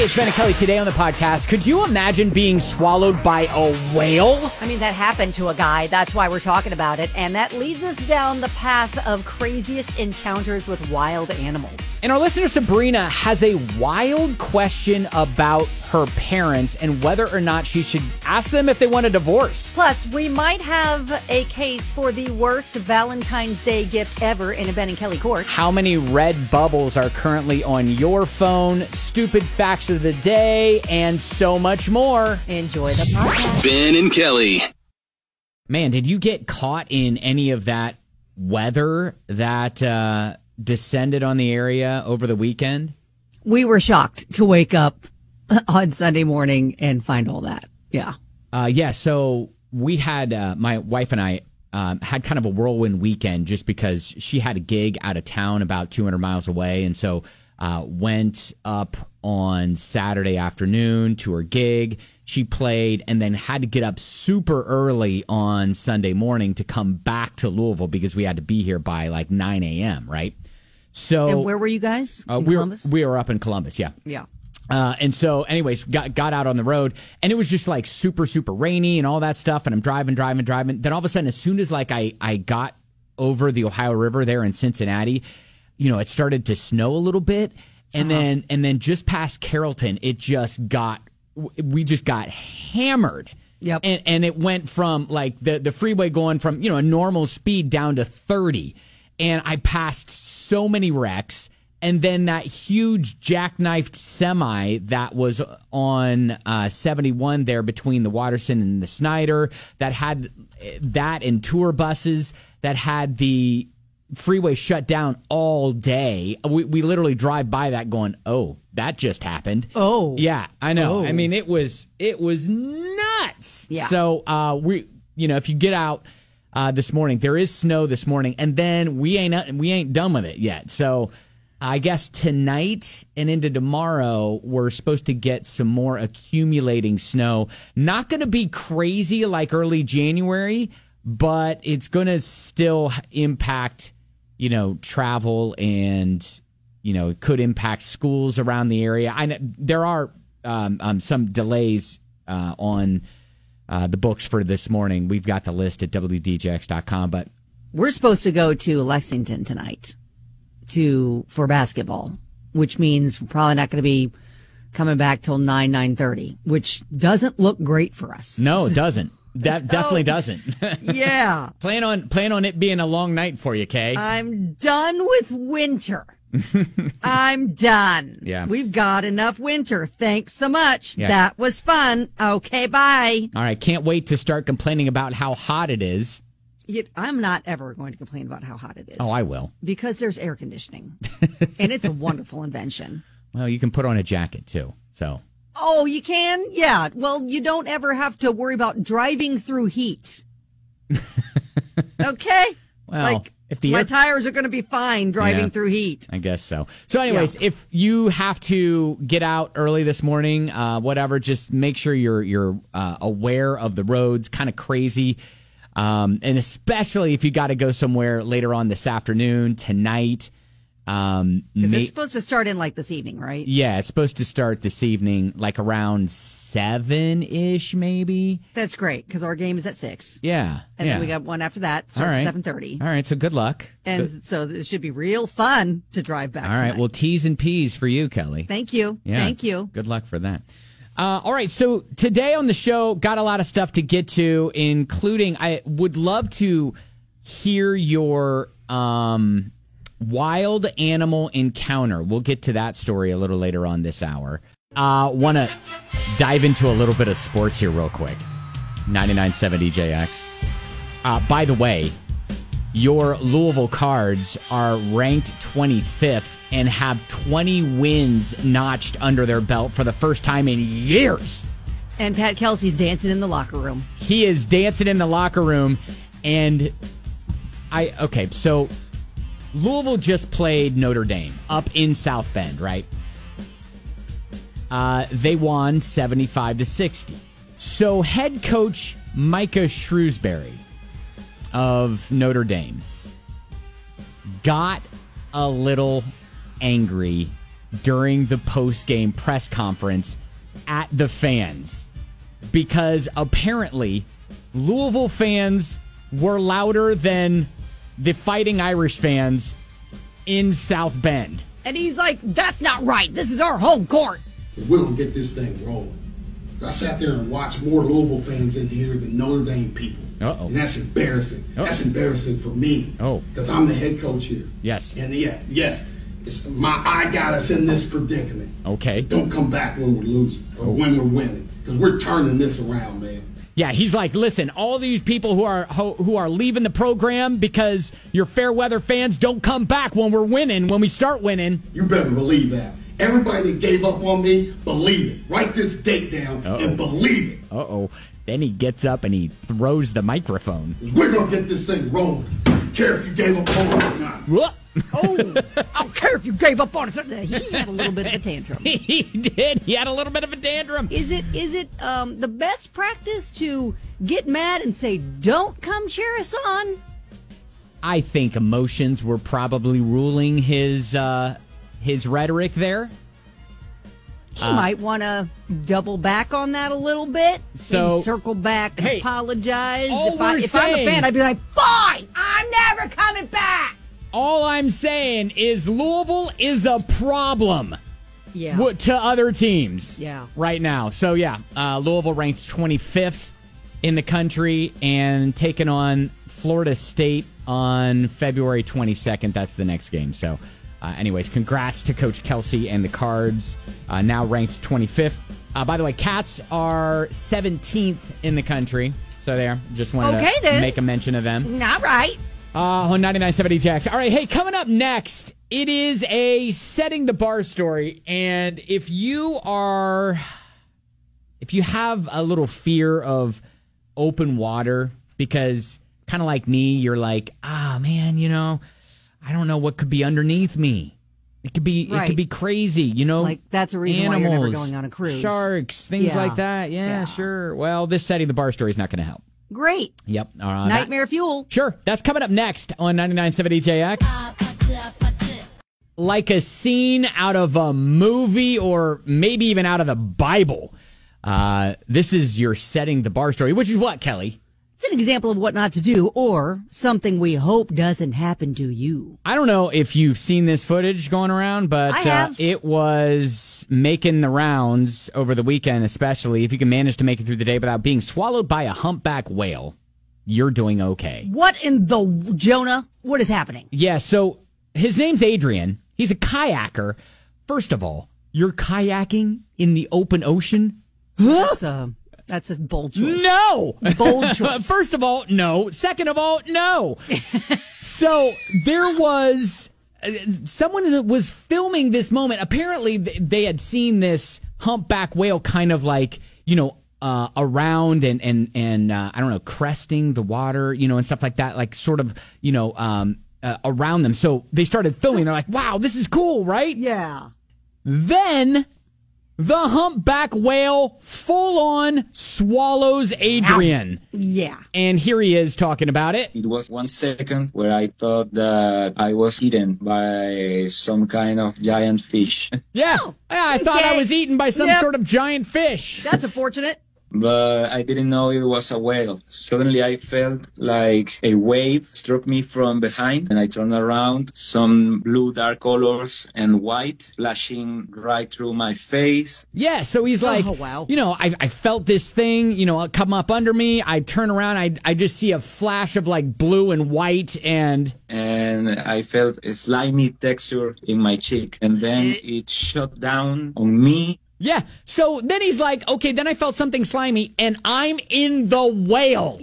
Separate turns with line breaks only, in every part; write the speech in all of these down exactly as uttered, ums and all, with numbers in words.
it's Ben and Kelly today on the podcast. Could you imagine being swallowed by a whale?
I mean, that happened to a guy. That's why we're talking about it. And that leads us down the path of craziest encounters with wild animals.
And our listener Sabrina has a wild question about her parents and whether or not she should ask them if they want a divorce.
Plus, we might have a case for the worst Valentine's Day gift ever in a Ben and Kelly court.
How many red bubbles are currently on your phone? Stupid facts of the day, and so much more.
Enjoy the podcast.
Ben and Kelly.
Man, did you get caught in any of that weather that uh, descended on the area over the weekend?
We were shocked to wake up on Sunday morning and find all that. Yeah.
Uh, yeah, so we had, uh, my wife and I um, had kind of a whirlwind weekend just because she had a gig out of town about two hundred miles away. And so uh, went up on Saturday afternoon to her gig. She played and then had to get up super early on Sunday morning to come back to Louisville because we had to be here by like nine a.m., right? So,
and where were you guys?
Uh,
in
we
Columbus?
Were, we were up in Columbus, yeah.
Yeah.
Uh, and so, anyways, got got out on the road, and it was just like super, super rainy and all that stuff. And I'm driving, driving, driving. Then all of a sudden, as soon as like I, I got over the Ohio River there in Cincinnati, you know, it started to snow a little bit, and uh-huh. then and then just past Carrollton, it just got we just got hammered.
Yep.
And and it went from like the the freeway going from, you know, a normal speed down to thirty, and I passed so many wrecks. And then that huge jackknifed semi that was on uh, seventy-one there between the Watterson and the Snyder, that had that and tour buses that had the freeway shut down all day. We, we literally drive by that going, oh, that just happened.
Oh.
Yeah, I know.
Oh.
I mean, it was it was nuts.
Yeah.
So, uh, we, you know, if you get out uh, this morning, there is snow this morning, and then we ain't we ain't done with it yet. So, I guess tonight and into tomorrow, we're supposed to get some more accumulating snow. Not going to be crazy like early January, but it's going to still impact, you know, travel and, you know, it could impact schools around the area. I know there are um, um, some delays uh, on uh, the books for this morning. We've got the list at W D J X dot com, but
we're supposed to go to Lexington tonight. To for basketball, which means we're probably not going to be coming back till nine nine thirty, which doesn't look great for us.
No, it doesn't. That
so,
definitely doesn't.
Yeah,
plan on plan on it being a long night for you, Kay.
I'm done with winter. I'm done.
Yeah,
we've got enough winter. Thanks so much.
Yeah.
That was fun. Okay, bye.
All right, can't wait to start complaining about how hot it is.
I'm not ever going to complain about how hot it is.
Oh, I will.
Because there's air conditioning. And it's a wonderful invention.
Well, you can put on a jacket, too. So.
Oh, you can? Yeah. Well, you don't ever have to worry about driving through heat. Okay?
Well,
like,
if the
my
air-
tires are going to be fine driving
yeah,
through heat.
I guess so. So anyways,
Yeah.
if you have to get out early this morning, uh, whatever, just make sure you're, you're uh, aware of the roads, kind of crazy. Um, and especially if you got to go somewhere later on this afternoon, tonight. Um,
Because
ma-
it's supposed to start in like this evening, right?
yeah, it's supposed to start this evening, like around seven-ish, maybe.
That's great, because our game is at six.
Yeah.
And
yeah.
then we got one after that, starts
All right.
at seven thirty.
All right, so good luck.
And
Good-
so it should be real fun to drive back
All right,
tonight.
well, T's and P's for you, Kelly.
Thank you.
Yeah.
Thank you.
Good luck for that. Uh, all right, so today on the show, got a lot of stuff to get to, including I would love to hear your um, wild animal encounter. We'll get to that story a little later on this hour. Uh, Want to dive into a little bit of sports here real quick. ninety-nine point seven D J X. Uh, by the way, your Louisville Cards are ranked twenty-fifth and have twenty wins notched under their belt for the first time in years.
And Pat Kelsey's dancing in the locker room.
He is dancing in the locker room. And I, okay, so Louisville just played Notre Dame up in South Bend, right? Uh, they won seventy-five to sixty. So head coach Micah Shrewsbury of Notre Dame got a little angry during the post-game press conference at the fans because apparently Louisville fans were louder than the Fighting Irish fans in South Bend.
And he's like, that's not right. This is our home court.
We're going to get this thing rolling. I sat there and watched more Louisville fans in here than Notre Dame people.
Uh-oh.
And that's embarrassing.
Uh-oh.
That's embarrassing for me.
Oh.
Because I'm the head coach here.
Yes.
And yeah, yes. It's my I got us in this predicament.
Okay.
Don't come back when we're losing or when we're winning. Because we're turning this around, man.
Yeah, he's like, listen, all these people who are who are leaving the program because you're fair weather fans don't come back when we're winning, when we start winning.
You better believe that. Everybody that gave up on me, believe it. Write this date down Uh-oh. and believe it.
Uh-oh. Then he gets up and he throws the microphone.
We're going to get this thing rolling. I don't care if you gave up on it or not.
Oh, I don't care if you gave up on it. He had a little bit of a tantrum.
He did. He had a little bit of a tantrum.
Is it is it um, the best practice to get mad and say, don't come cheer us on?
I think emotions were probably ruling his uh, his rhetoric there.
He uh, might want to double back on that a little bit.
So
circle back and
hey,
apologize.
All
If,
we're
I, if
saying,
I'm a fan, I'd be like, fine, I'm never coming back.
All I'm saying is Louisville is a problem
yeah.
w- to other teams
yeah.
right now. So, yeah, uh, Louisville ranks twenty-fifth in the country and taking on Florida State on February twenty-second. That's the next game. So, uh, anyways, congrats to Coach Kelsey and the Cards, uh, now ranked twenty-fifth. Uh, by the way, Cats are seventeenth in the country. So there, just wanted
okay,
to
then.
make a mention of them.
Not right.
Uh, on ninety-nine seventy Jax. All right, hey, coming up next, it is a setting the bar story. And if you are, if you have a little fear of open water, because kind of like me, you're like, ah, man, you know, I don't know what could be underneath me. It could be,
right.
it could be crazy, you know.
Like that's a reason
animals,
why you're never going on a cruise.
Sharks, things
yeah.
like that. Yeah,
yeah,
sure. Well, this setting the bar story is not going to help.
Great.
Yep. Uh,
Nightmare
that,
fuel.
Sure. That's coming up next on ninety-nine seventy J X. Like a scene out of a movie or maybe even out of the Bible. Uh, this is your setting the bar story, which is what, Kelly?
It's an example of what not to do or something we hope doesn't happen to you.
I don't know if you've seen this footage going around, but
I have.
Uh, it was making the rounds over the weekend, especially if you can manage to make it through the day without being swallowed by a humpback whale. You're doing okay.
What in the Jonah? What is happening?
Yeah, so his name's Adrian. He's a kayaker. First of all, you're kayaking in the open ocean?
That's a, that's a bold choice.
No!
Bold choice.
First of all, no. Second of all, no. So there was uh, someone that was filming this moment. Apparently, they had seen this humpback whale kind of like, you know, uh, around and, and, and uh, I don't know, cresting the water, you know, and stuff like that, like sort of, you know, um, uh, around them. So they started filming. They're like, wow, this is cool, right?
Yeah.
Then the humpback whale full on swallows Adrian.
Yeah.
And here he is talking about it.
It was one second where I thought that I was eaten by some kind of giant fish.
Yeah.
Oh,
yeah I thought
okay.
I was eaten by some
Yep.
sort of giant fish.
That's unfortunate.
But I didn't know it was a whale. Suddenly I felt like a wave struck me from behind, and I turned around, some blue dark colors and white flashing right through my face.
Yeah, so he's like,
oh, wow.
you know, I, I felt this thing, you know, come up under me. I turn around, I, I just see a flash of like blue and white, and...
And I felt a slimy texture in my cheek. And then it shot down on me.
Yeah, so then he's like, okay, then I felt something slimy, and I'm in the whale.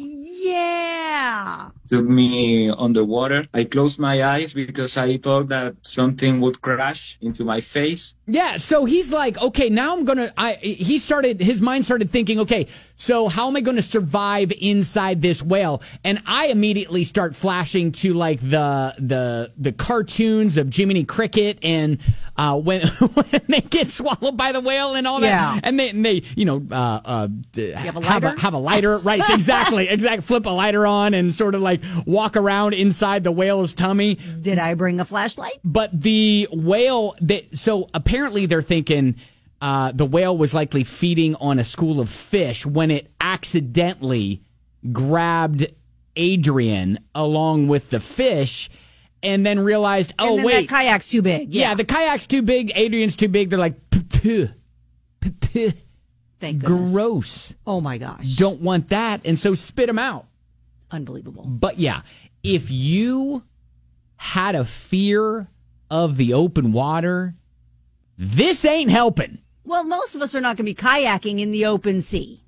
Yeah.
Took me underwater. I closed my eyes because I thought that something would crash into my face.
Yeah, so he's like, okay, now I'm going to, I. he started, his mind started thinking, okay, so how am I going to survive inside this whale? And I immediately start flashing to like the the the cartoons of Jiminy Cricket and uh, when, when they get swallowed by the whale and all that.
Yeah.
And they, and they you know, uh, uh,
have a
have,
lighter?
a, have a lighter. Right, exactly, exactly. Flip a lighter on and sort of like like walk around inside the whale's tummy.
Did I bring a flashlight?
But the whale, that so apparently they're thinking uh, the whale was likely feeding on a school of fish when it accidentally grabbed Adrian along with the fish and then realized, oh,
and then
wait.
that kayak's too big.
Yeah.
Yeah,
the kayak's too big. Adrian's too big. They're like, puh, puh, puh.
Thank goodness.
Gross.
Oh, my gosh.
Don't want that. And so spit them out.
Unbelievable.
But yeah, if you had a fear of the open water, this ain't helping.
Well, most of us are not going to be kayaking in the open sea.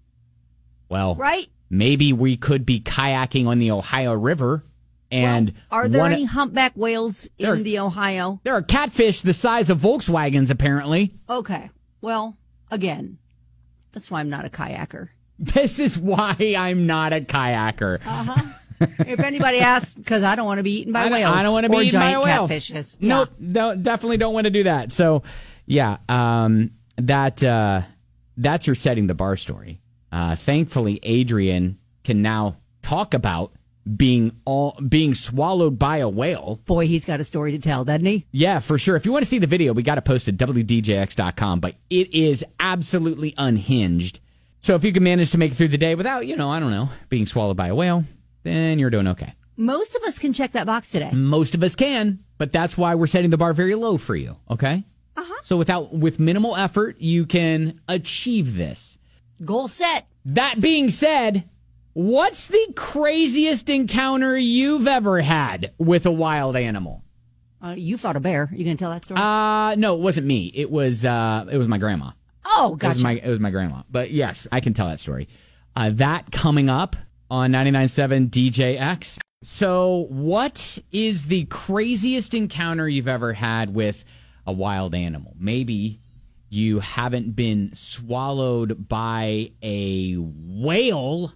Well,
right?
Maybe we could be kayaking on the Ohio River. And
well, are there
one,
any humpback whales in
there,
the Ohio?
There are catfish the size of Volkswagens, apparently.
Okay. Well, again, that's why I'm not a kayaker.
This is why I'm not a kayaker.
Uh-huh. If anybody asks, because I don't want to be eaten by
I
whales.
I don't want to be eaten by a whale.
Catfishes. Yeah.
Nope, don't, definitely don't want to do that. So, yeah, um, that uh, that's your setting the bar story. Uh, thankfully, Adrian can now talk about being all being swallowed by a whale.
Boy, he's got a story to tell, doesn't he?
Yeah, for sure. If you want to see the video, we got it posted at W D J X dot com, but it is absolutely unhinged. So if you can manage to make it through the day without, you know, I don't know, being swallowed by a whale, then you're doing okay.
Most of us can check that box today.
Most of us can, but that's why we're setting the bar very low for you, okay?
Uh-huh.
So without with minimal effort, you can achieve this.
Goal set.
That being said, what's the craziest encounter you've ever had with a wild animal?
Uh, you fought a bear. You gonna tell that story?
Uh no, it wasn't me. It was uh it was my grandma.
Oh, gotcha.
It was my it was my grandma. But yes, I can tell that story. Uh, that coming up on ninety-nine point seven D J X. So, what is the craziest encounter you've ever had with a wild animal? Maybe you haven't been swallowed by a whale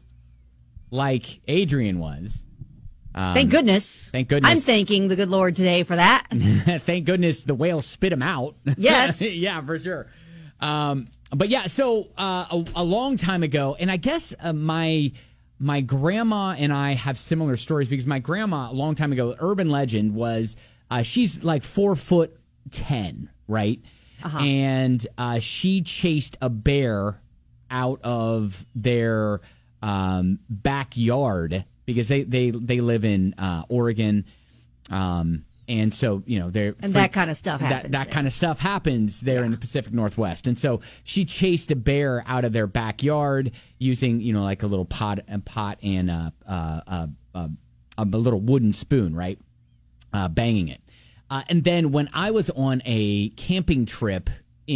like Adrian was. Um,
thank goodness.
Thank goodness.
I'm thanking the good Lord today for that.
Thank goodness the whale spit him out.
Yes.
Yeah, for sure. Um, but yeah, so uh, a, a long time ago, and I guess uh, my my grandma and I have similar stories because my grandma, a long time ago, urban legend was uh, she's like four foot ten, right? Uh-huh. And uh, she chased a bear out of their um, backyard because they, they, they live in uh, Oregon. Um, and so, you know, they're
and that kind of stuff
That,
happens.
that kind of stuff happens there yeah. in the Pacific Northwest. And so she chased a bear out of their backyard using, you know, like a little pot, a pot and a, a, a, a, a little wooden spoon, right? Uh, banging it. Uh, and then when I was on a camping trip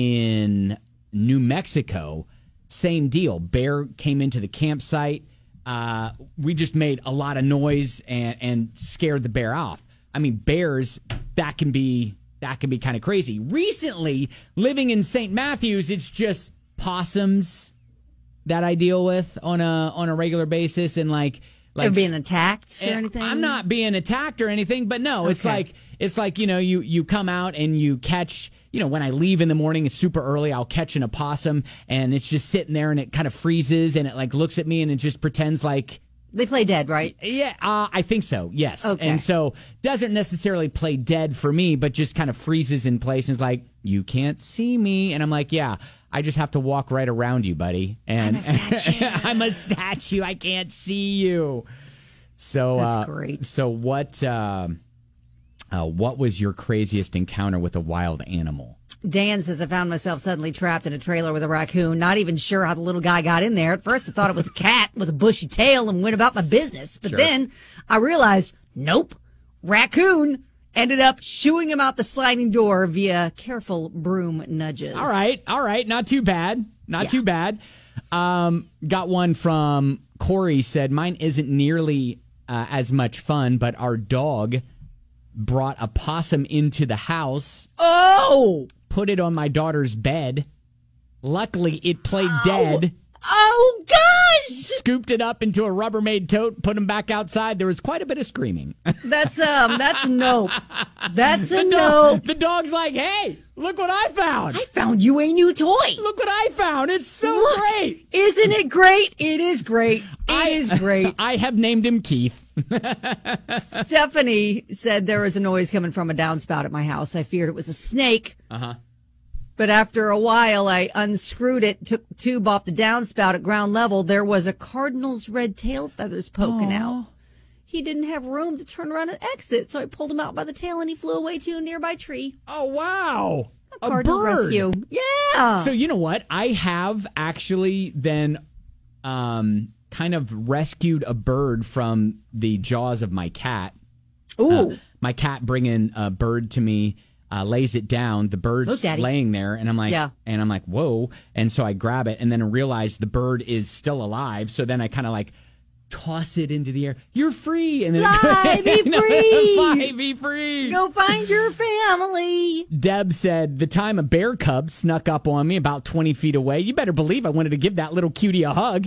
in New Mexico, same deal. Bear came into the campsite. Uh, we just made a lot of noise and, and scared the bear off. I mean, bears, that can be that can be kind of crazy. Recently, living in Saint Matthews, it's just possums that I deal with on a on a regular basis, and like like
They're being attacked or anything.
I'm not being attacked or anything, but no, okay. it's like it's like you know you you come out and you catch. You know, when I leave in the morning, it's super early, I'll catch an opossum, and it's just sitting there, and it kind of freezes, and it like looks at me, and it just pretends like.
They play dead, right?
Yeah, uh, I think so, yes.
Okay.
And so doesn't necessarily play dead for me, but just kind of freezes in place and is like, you can't see me. And I'm like, yeah, I just have to walk right around you, buddy. And
I'm a statue.
I'm a statue. I can't see you. So,
That's
uh,
great.
So what, uh, uh, what was your craziest encounter with a wild animal?
Dan says, I found myself suddenly trapped in a trailer with a raccoon, not even sure how the little guy got in there. At first, I thought it was a cat with a bushy tail and went about my business. But
sure.
then I realized, nope, raccoon ended up shooing him out the sliding door via careful broom nudges.
All right, all right, not too bad, not
yeah.
too bad. Um, got one from Corey, said, mine isn't nearly uh, as much fun, but our dog brought a possum into the house.
Oh!
Put it on my daughter's bed. Luckily, it played
oh.
dead.
Oh,
scooped it up into a Rubbermaid tote, put him back outside. There was quite a bit of screaming.
That's um, that's nope. That's a
the,
nope.
dog, the dog's like, hey, look what I found.
I found you a new toy.
Look what I found. It's so
Look,
great.
Isn't it great? It is great. It
I,
is great.
I have named him Keith.
Stephanie said there was a noise coming from a downspout at my house. I feared it was a snake.
Uh-huh.
But after a while, I unscrewed it, took the tube off the downspout at ground level. There was a cardinal's red tail feathers poking
Aww.
out. He didn't have room to turn around and exit, so I pulled him out by the tail and he flew away to a nearby tree.
Oh, wow.
A cardinal
bird.
rescue. Yeah.
So you know what? I have actually then um, kind of rescued a bird from the jaws of my cat.
Ooh.
Uh, my cat bringing a bird to me. Uh, lays it down. The bird's
Look, Daddy.
laying there, and I'm like,
Yeah.
and I'm like, whoa! And so I grab it, and then I realize the bird is still alive. So then I kind of like toss it into the air. You're free, and then
Fly, be free.
Fly, be free.
Go find your family.
Deb said the time a bear cub snuck up on me about twenty feet away. You better believe I wanted to give that little cutie a hug.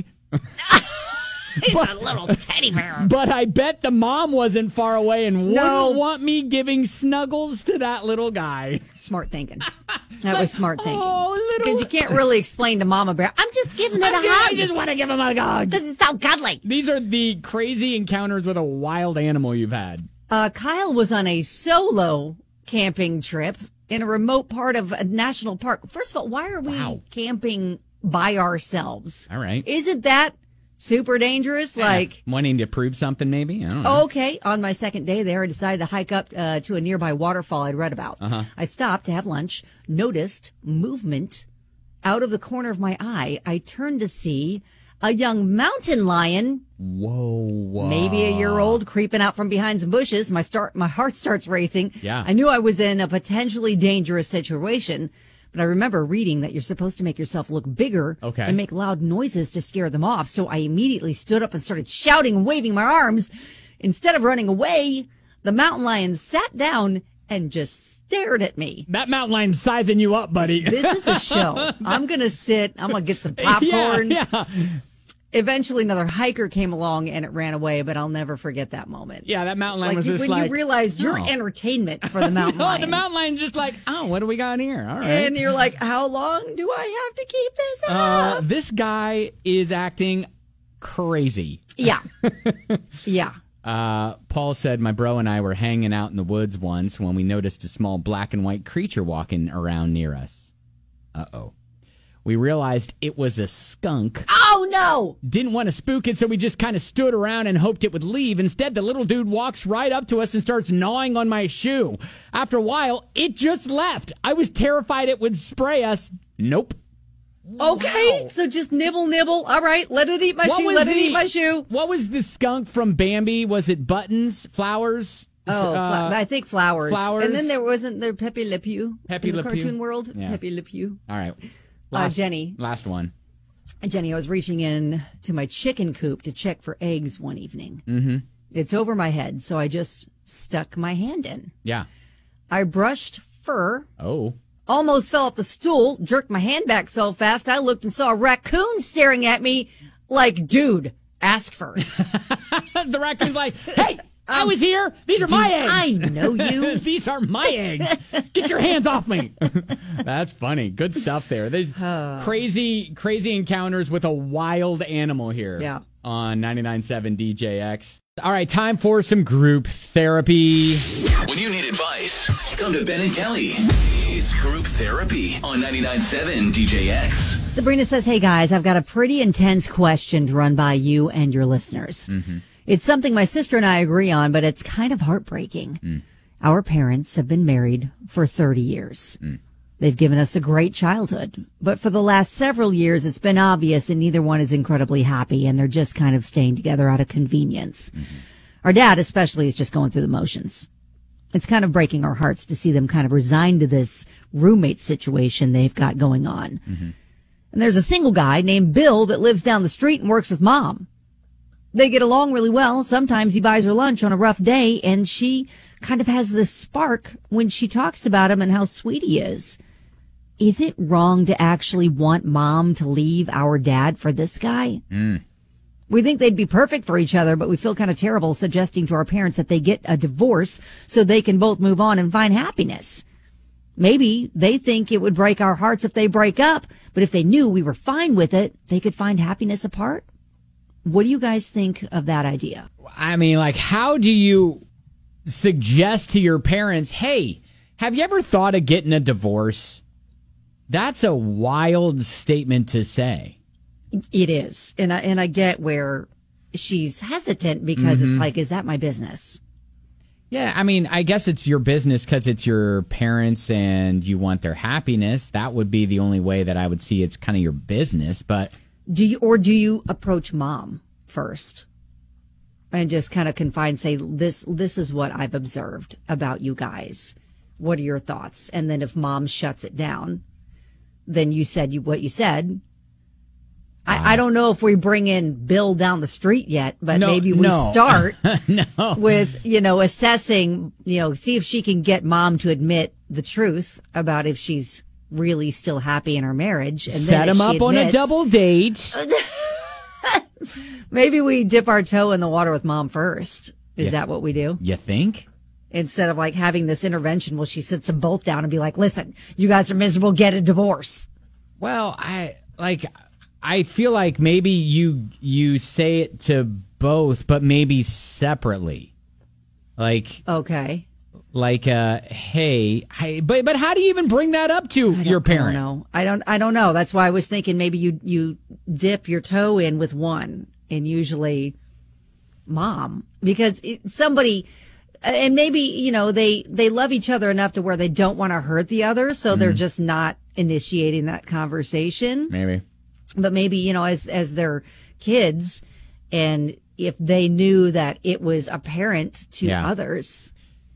He's but, a little teddy bear.
But I bet the mom wasn't far away and
No.
wouldn't want me giving snuggles to that little guy.
Smart thinking. That was smart thinking.
Oh, little.
Because you can't really explain to Mama Bear, I'm just giving it a
I just,
hug.
I just want to give him a hug.
Because it's so cuddly.
These are the crazy encounters with a wild animal you've had.
Uh, Kyle was on a solo camping trip in a remote part of a national park. First of all, why are we
Wow.
camping by ourselves?
All right.
Isn't that super dangerous? Like,
wanting to prove something, maybe? I don't know.
okay, on my second day there, I decided to hike up uh, to a nearby waterfall I'd read about.
Uh-huh.
I stopped to have lunch, noticed movement out of the corner of my eye. I turned to see a young mountain lion,
Whoa, whoa.
maybe a year old, creeping out from behind some bushes. My start, my heart starts racing.
Yeah.
I knew I was in a potentially dangerous situation. But I remember reading that you're supposed to make yourself look bigger
Okay.
and make loud noises to scare them off. So I immediately stood up and started shouting and waving my arms. Instead of running away, the mountain lion sat down and just stared at me.
That mountain lion's sizing you up, buddy.
This is a show. I'm going to sit. I'm going to get some popcorn.
Yeah, yeah.
Eventually, another hiker came along and it ran away, but I'll never forget that moment.
Yeah, that mountain lion
Like
was
you,
just
when
like...
you realized you're
oh.
entertainment for the mountain
No,
lion.
the mountain lion's just like, oh, what do we got here? All right.
And you're like, how long do I have to keep this up?
Uh, this guy is acting crazy.
Yeah. Yeah.
Uh, Paul said, my bro and I were hanging out in the woods once when we noticed a small black and white creature walking around near us. Uh-oh. We realized it was a skunk.
Oh, no.
Didn't want to spook it, so we just kind of stood around and hoped it would leave. Instead, the little dude walks right up to us and starts gnawing on my shoe. After a while, it just left. I was terrified it would spray us. Nope.
Okay.
Wow.
So just nibble, nibble. All right. Let it eat my
What
shoe.
was
Let it
the-
eat my shoe.
What was the skunk from Bambi? Was it buttons, flowers?
Oh,
Uh,
fla- I think flowers.
flowers.
And then there wasn't there Pepe Le Pew
Pepe
in the
Le Pew?
cartoon world.
Yeah.
Pepe Le Pew.
all right.
Uh, Jenny.
Last one.
Jenny, I was reaching in to my chicken coop to check for eggs one evening. Mm-hmm. It's over my head, so I just stuck my hand in.
Yeah.
I brushed fur,
Oh.
almost fell off the stool, jerked my hand back so fast I looked and saw a raccoon staring at me like, dude, ask first.
The raccoon's like, hey, I was here. These are my eggs.
I know you.
These are my eggs. Get your hands off me. That's funny. Good stuff there. There's crazy, crazy encounters with a wild animal here.
Yeah.
On ninety-nine point seven D J X. All right, time for some group therapy.
When you need advice, come to Ben and Kelly. It's group therapy on ninety-nine point seven D J X.
Sabrina says, hey guys, I've got a pretty intense question to run by you and your listeners. Mm-hmm. It's something my sister and I agree on, but it's kind of heartbreaking. Mm. Our parents have been married for thirty years. Mm. They've given us a great childhood, but for the last several years, it's been obvious that neither one is incredibly happy, and they're just kind of staying together out of convenience. Mm-hmm. Our dad especially is just going through the motions. It's kind of breaking our hearts to see them kind of resigned to this roommate situation they've got going on. Mm-hmm. And there's a single guy named Bill that lives down the street and works with Mom. They get along really well. Sometimes he buys her lunch on a rough day, and she kind of has this spark when she talks about him and how sweet he is. Is it wrong to actually want Mom to leave our dad for this guy?
Mm.
We think they'd be perfect for each other, but we feel kind of terrible suggesting to our parents that they get a divorce so they can both move on and find happiness. Maybe they think it would break our hearts if they break up, but if they knew we were fine with it, they could find happiness apart. What do you guys think of that idea?
I mean, like, how do you suggest to your parents, hey, have you ever thought of getting a divorce? That's a wild statement to say.
It is. And I, and I get where she's hesitant because mm-hmm. it's like, is that my business?
Yeah, I mean, I guess it's your business because it's your parents and you want their happiness. That would be the only way that I would see it's kind of your business. But
do you, or do you approach mom first and just kind of confide and say, this, this is what I've observed about you guys. What are your thoughts? And then if mom shuts it down, then you said you, what you said. I, I don't know if we bring in Bill down the street yet, but
no,
maybe we
no.
start
no.
with, you know, assessing, you know, see if she can get mom to admit the truth about if she's really still happy in her marriage. And
set
then
them up
admits,
on a double date.
Maybe we dip our toe in the water with mom first. Is
yeah.
that what we do?
You think?
Instead of like having this intervention, well, she sits them both down and be like, listen, you guys are miserable, get a divorce.
Well, I like... I feel like maybe you you say it to both, but maybe separately. Like
okay,
like uh, hey, I, but but how do you even bring that up to your parent?
I don't know. I don't. I don't know. That's why I was thinking maybe you you dip your toe in with one, and usually mom, because it, somebody. And maybe, you know, they, they love each other enough to where they don't want to hurt the other, so mm-hmm. they're just not initiating that conversation.
Maybe.
But maybe, you know, as as their kids, and if they knew that it was apparent to yeah. others,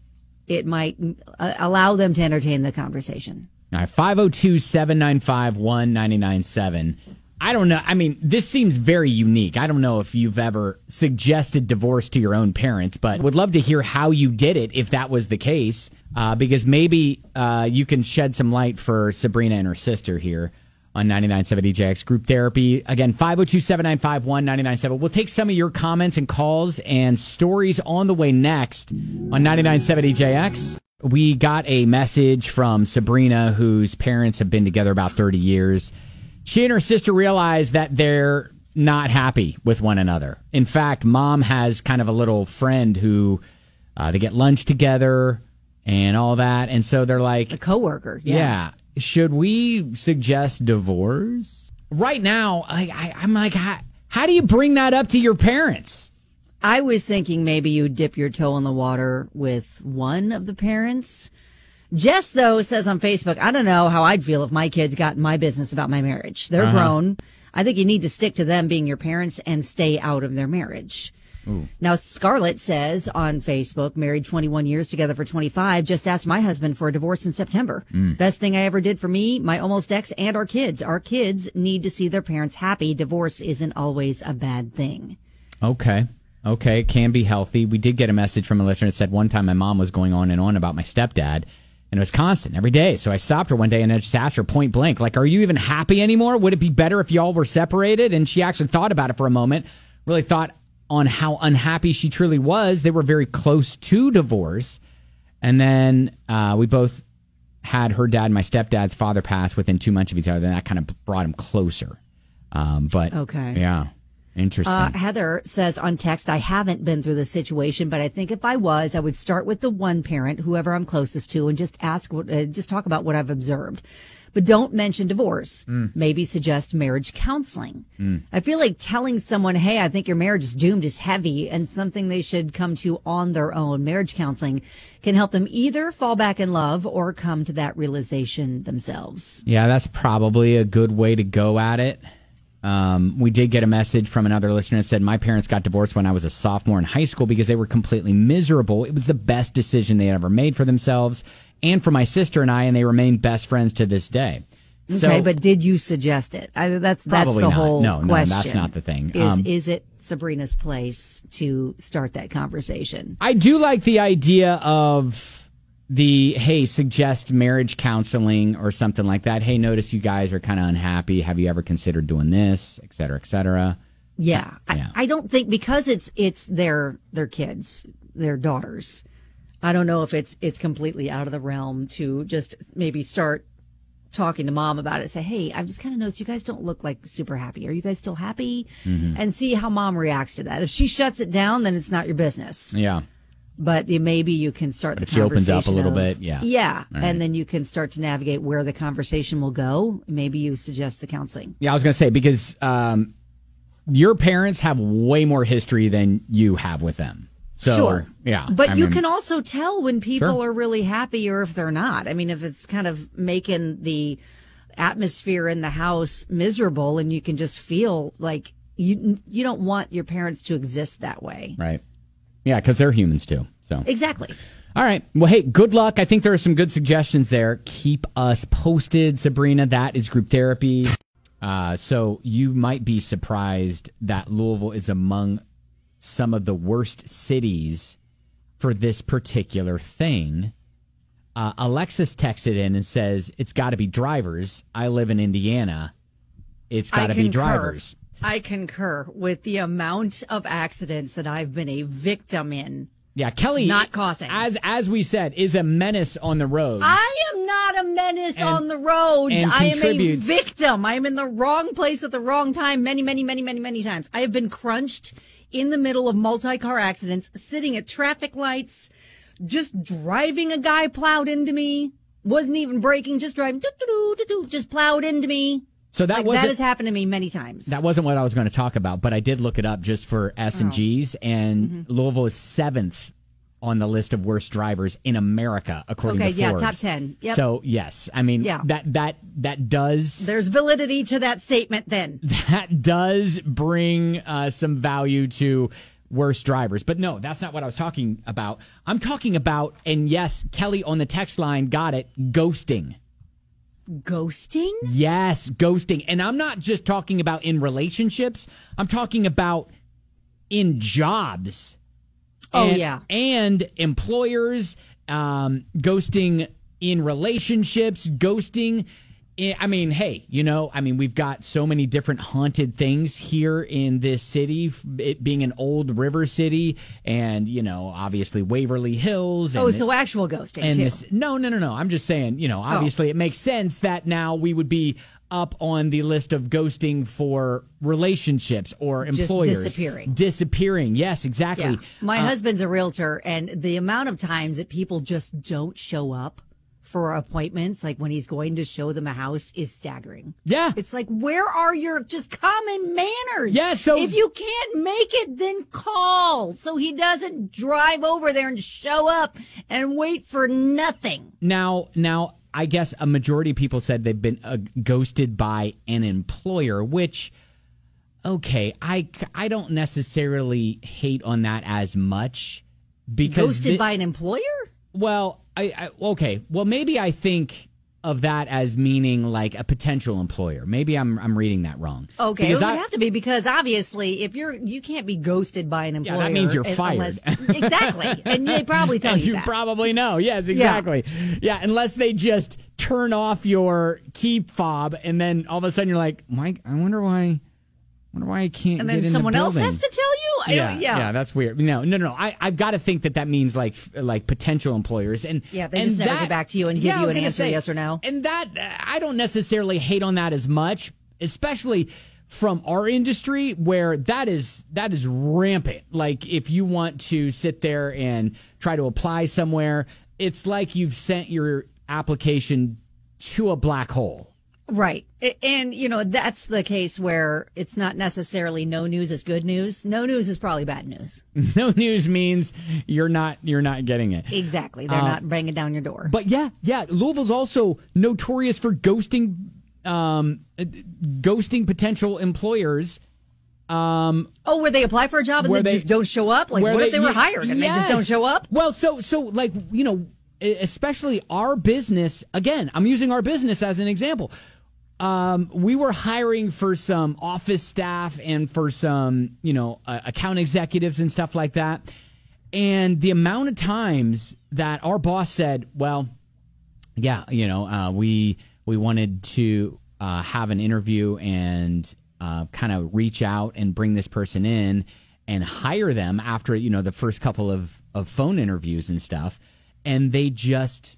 it might uh, allow them to entertain the conversation.
All right, five oh two, seven nine five, one nine nine seven. I don't know. I mean, this seems very unique. I don't know if you've ever suggested divorce to your own parents, but would love to hear how you did it if that was the case, uh, because maybe uh, you can shed some light for Sabrina and her sister here on ninety-nine point seven D J X Group Therapy. Again, five oh two, seven nine five, one nine nine seven. We'll take some of your comments and calls and stories on the way next on ninety-nine point seven D J X. We got a message from Sabrina, whose parents have been together about thirty years. She and her sister realize that they're not happy with one another. In fact, mom has kind of a little friend who uh, they get lunch together and all that. And so they're like...
A coworker, yeah.
Yeah. Should we suggest divorce? Right now, I, I, I'm like, how, how do you bring that up to your parents?
I was thinking maybe you dip your toe in the water with one of the parents. Jess, though, says on Facebook, I don't know how I'd feel if my kids got in my business about my marriage. They're uh-huh. grown. I think you need to stick to them being your parents and stay out of their marriage. Ooh. Now, Scarlett says on Facebook, married twenty-one years, together for twenty-five, just asked my husband for a divorce in September. Mm. Best thing I ever did for me, my almost ex, and our kids. Our kids need to see their parents happy. Divorce isn't always a bad thing.
Okay. Okay. It can be healthy. We did get a message from a listener that said one time my mom was going on and on about my stepdad. And it was constant every day. So I stopped her one day and I just asked her point blank, like, are you even happy anymore? Would it be better if y'all were separated? And she actually thought about it for a moment, really thought on how unhappy she truly was. They were very close to divorce. And then uh, we both had her dad and my stepdad's father pass within two months of each other. And that kind of brought them closer. Um, but
okay.
Yeah. Interesting.
Uh, Heather says on text, I haven't been through this situation, but I think if I was, I would start with the one parent, whoever I'm closest to, and just ask, what, uh, just talk about what I've observed. But don't mention divorce. Mm. Maybe suggest marriage counseling. Mm. I feel like telling someone, hey, I think your marriage is doomed is heavy and something they should come to on their own. Marriage counseling can help them either fall back in love or come to that realization themselves.
Yeah, that's probably a good way to go at it. Um, we did get a message from another listener that said, my parents got divorced when I was a sophomore in high school because they were completely miserable. It was the best decision they had ever made for themselves and for my sister and I, and they remain best friends to this day.
Okay,
so,
but did you suggest it? I, that's that's the
not.
whole
no,
question.
No, that's not the thing.
Is,
um,
is it Sabrina's place to start that conversation?
I do like the idea of the, hey, suggest marriage counseling or something like that. Hey, notice you guys are kind of unhappy. Have you ever considered doing this, et cetera, et cetera?
Yeah.
Yeah.
I, I don't think because it's it's their their kids, their daughters. I don't know if it's it's completely out of the realm to just maybe start talking to mom about it. Say, hey, I've just kind of noticed you guys don't look like super happy. Are you guys still happy? Mm-hmm. And see how mom reacts to that. If she shuts it down, then it's not your business.
Yeah.
But you, maybe you can start
but
the
if she opens up a little
of,
bit, yeah.
Yeah.
Right.
And then you can start to navigate where the conversation will go. Maybe you suggest the counseling.
Yeah, I was going to say, because um, your parents have way more history than you have with them. So,
sure.
Yeah.
But
I
you
mean,
can also tell when people
Sure.
are really happy or if they're not. I mean, if it's kind of making the atmosphere in the house miserable and you can just feel like you you don't want your parents to exist that way.
Right. Yeah, because they're humans too. So
Exactly.
All right. Well, hey, good luck. I think there are some good suggestions there. Keep us posted, Sabrina. That is group therapy. Uh, so you might be surprised that Louisville is among some of the worst cities for this particular thing. Uh, Alexis texted in and says, it's got to be drivers. I live in Indiana. It's got to be drivers.
I concur with the amount of accidents that I've been a victim in.
Yeah, Kelly,
Not causing.
as as we said, is a menace on the roads.
I am not a menace
And-
on the roads.
and
I am a
contributes-
victim. I am in the wrong place at the wrong time many, many, many, many, many times. I have been crunched in the middle of multi-car accidents, sitting at traffic lights, just driving. A guy plowed into me, wasn't even braking, just driving, doo-doo-doo-doo-doo, just plowed into me.
So that
Like,
wasn't
that has happened to me many times.
that wasn't what I was going to talk about, but I did look it up just for S and Gs, and
Mm-hmm.
Louisville is seventh on the list of worst drivers in America, according
Okay,
to
yeah,
Forbes.
top ten. Yep.
So yes, I mean
Yeah.
that that that does
There's validity to that statement then.
that does bring uh, some value to worst drivers. But no, that's not what I was talking about. I'm talking about, and yes, Kelly on the text line got it, ghosting.
Ghosting?
Yes, ghosting. And I'm not just talking about in relationships. I'm talking about in jobs.
Oh,
And-
yeah.
And employers, um, ghosting in relationships, ghosting. in- I mean, hey, you know, I mean, we've got so many different haunted things here in this city, f- it being an old river city, and, you know, obviously Waverly Hills. And
Oh, so actual ghosting,
and
too.
this, no, no, no, no. I'm just saying, you know, obviously it makes sense that now we would be up on the list of ghosting for relationships or
Just
employers.
disappearing.
Disappearing. Yes, exactly.
Yeah. My
Uh,
husband's a realtor, and the amount of times that people just don't show up for appointments, like when he's going to show them a house, is staggering.
Yeah.
It's like, where are your just common manners?
Yeah, so-
if you can't make it, then call, so he doesn't drive over there and show up and wait for nothing.
Now, now, I guess a majority of people said they've been uh, ghosted by an employer, which, okay, I, I don't necessarily hate on that as much because
Ghosted
thi-
by an employer?
Well, I, I okay. Well, maybe I think of that as meaning like a potential employer. Maybe I'm I'm reading that wrong.
Okay,
Because
it would
I-
have to be, because obviously, if you're you can't be ghosted by an
Yeah,
employer.
that means you're
un-
fired.
unless- exactly, and they probably tell
As
you
you
that.
probably know. Yes, exactly. Yeah. unless they just turn off your key fob and then all of a sudden you're like, Mike, I wonder why wonder why I can't
and
get
then
in
someone
the
else
building.
has to tell you. I
Yeah,
don't, yeah,
yeah, that's weird. No, no, no, no. I, I've got to think that that means like, like potential employers, and
Yeah, they
and
just never
that-
get back to you and give
Yeah, I
you
was
an
gonna
answer,
say,
yes or no.
And that uh, I don't necessarily hate on that as much, especially from our industry where that is that is rampant. Like if you want to sit there and try to apply somewhere, it's like you've sent your application to a black hole.
right. A- And you know that's the case where it's not necessarily no news is good news. No news is probably bad news.
No news means you're not you're not getting it.
Exactly, they're not banging down your door.
But yeah, yeah, Louisville's also notorious for ghosting, um, uh, ghosting potential employers.
oh, where they apply for a job and
Where
then
they-
just don't show up? Like
where
what if they were
ye-
hired and they just
yes.
don't show up?
Well, so so like you know, e- especially our business. Again, I'm using our business as an example. Um, we were hiring for some office staff and for some, you know, uh, account executives and stuff like that. And the amount of times that our boss said, well, yeah, you know, uh, we we wanted to uh, have an interview and uh, kind of reach out and bring this person in and hire them after, you know, the first couple of, of phone interviews and stuff. And they just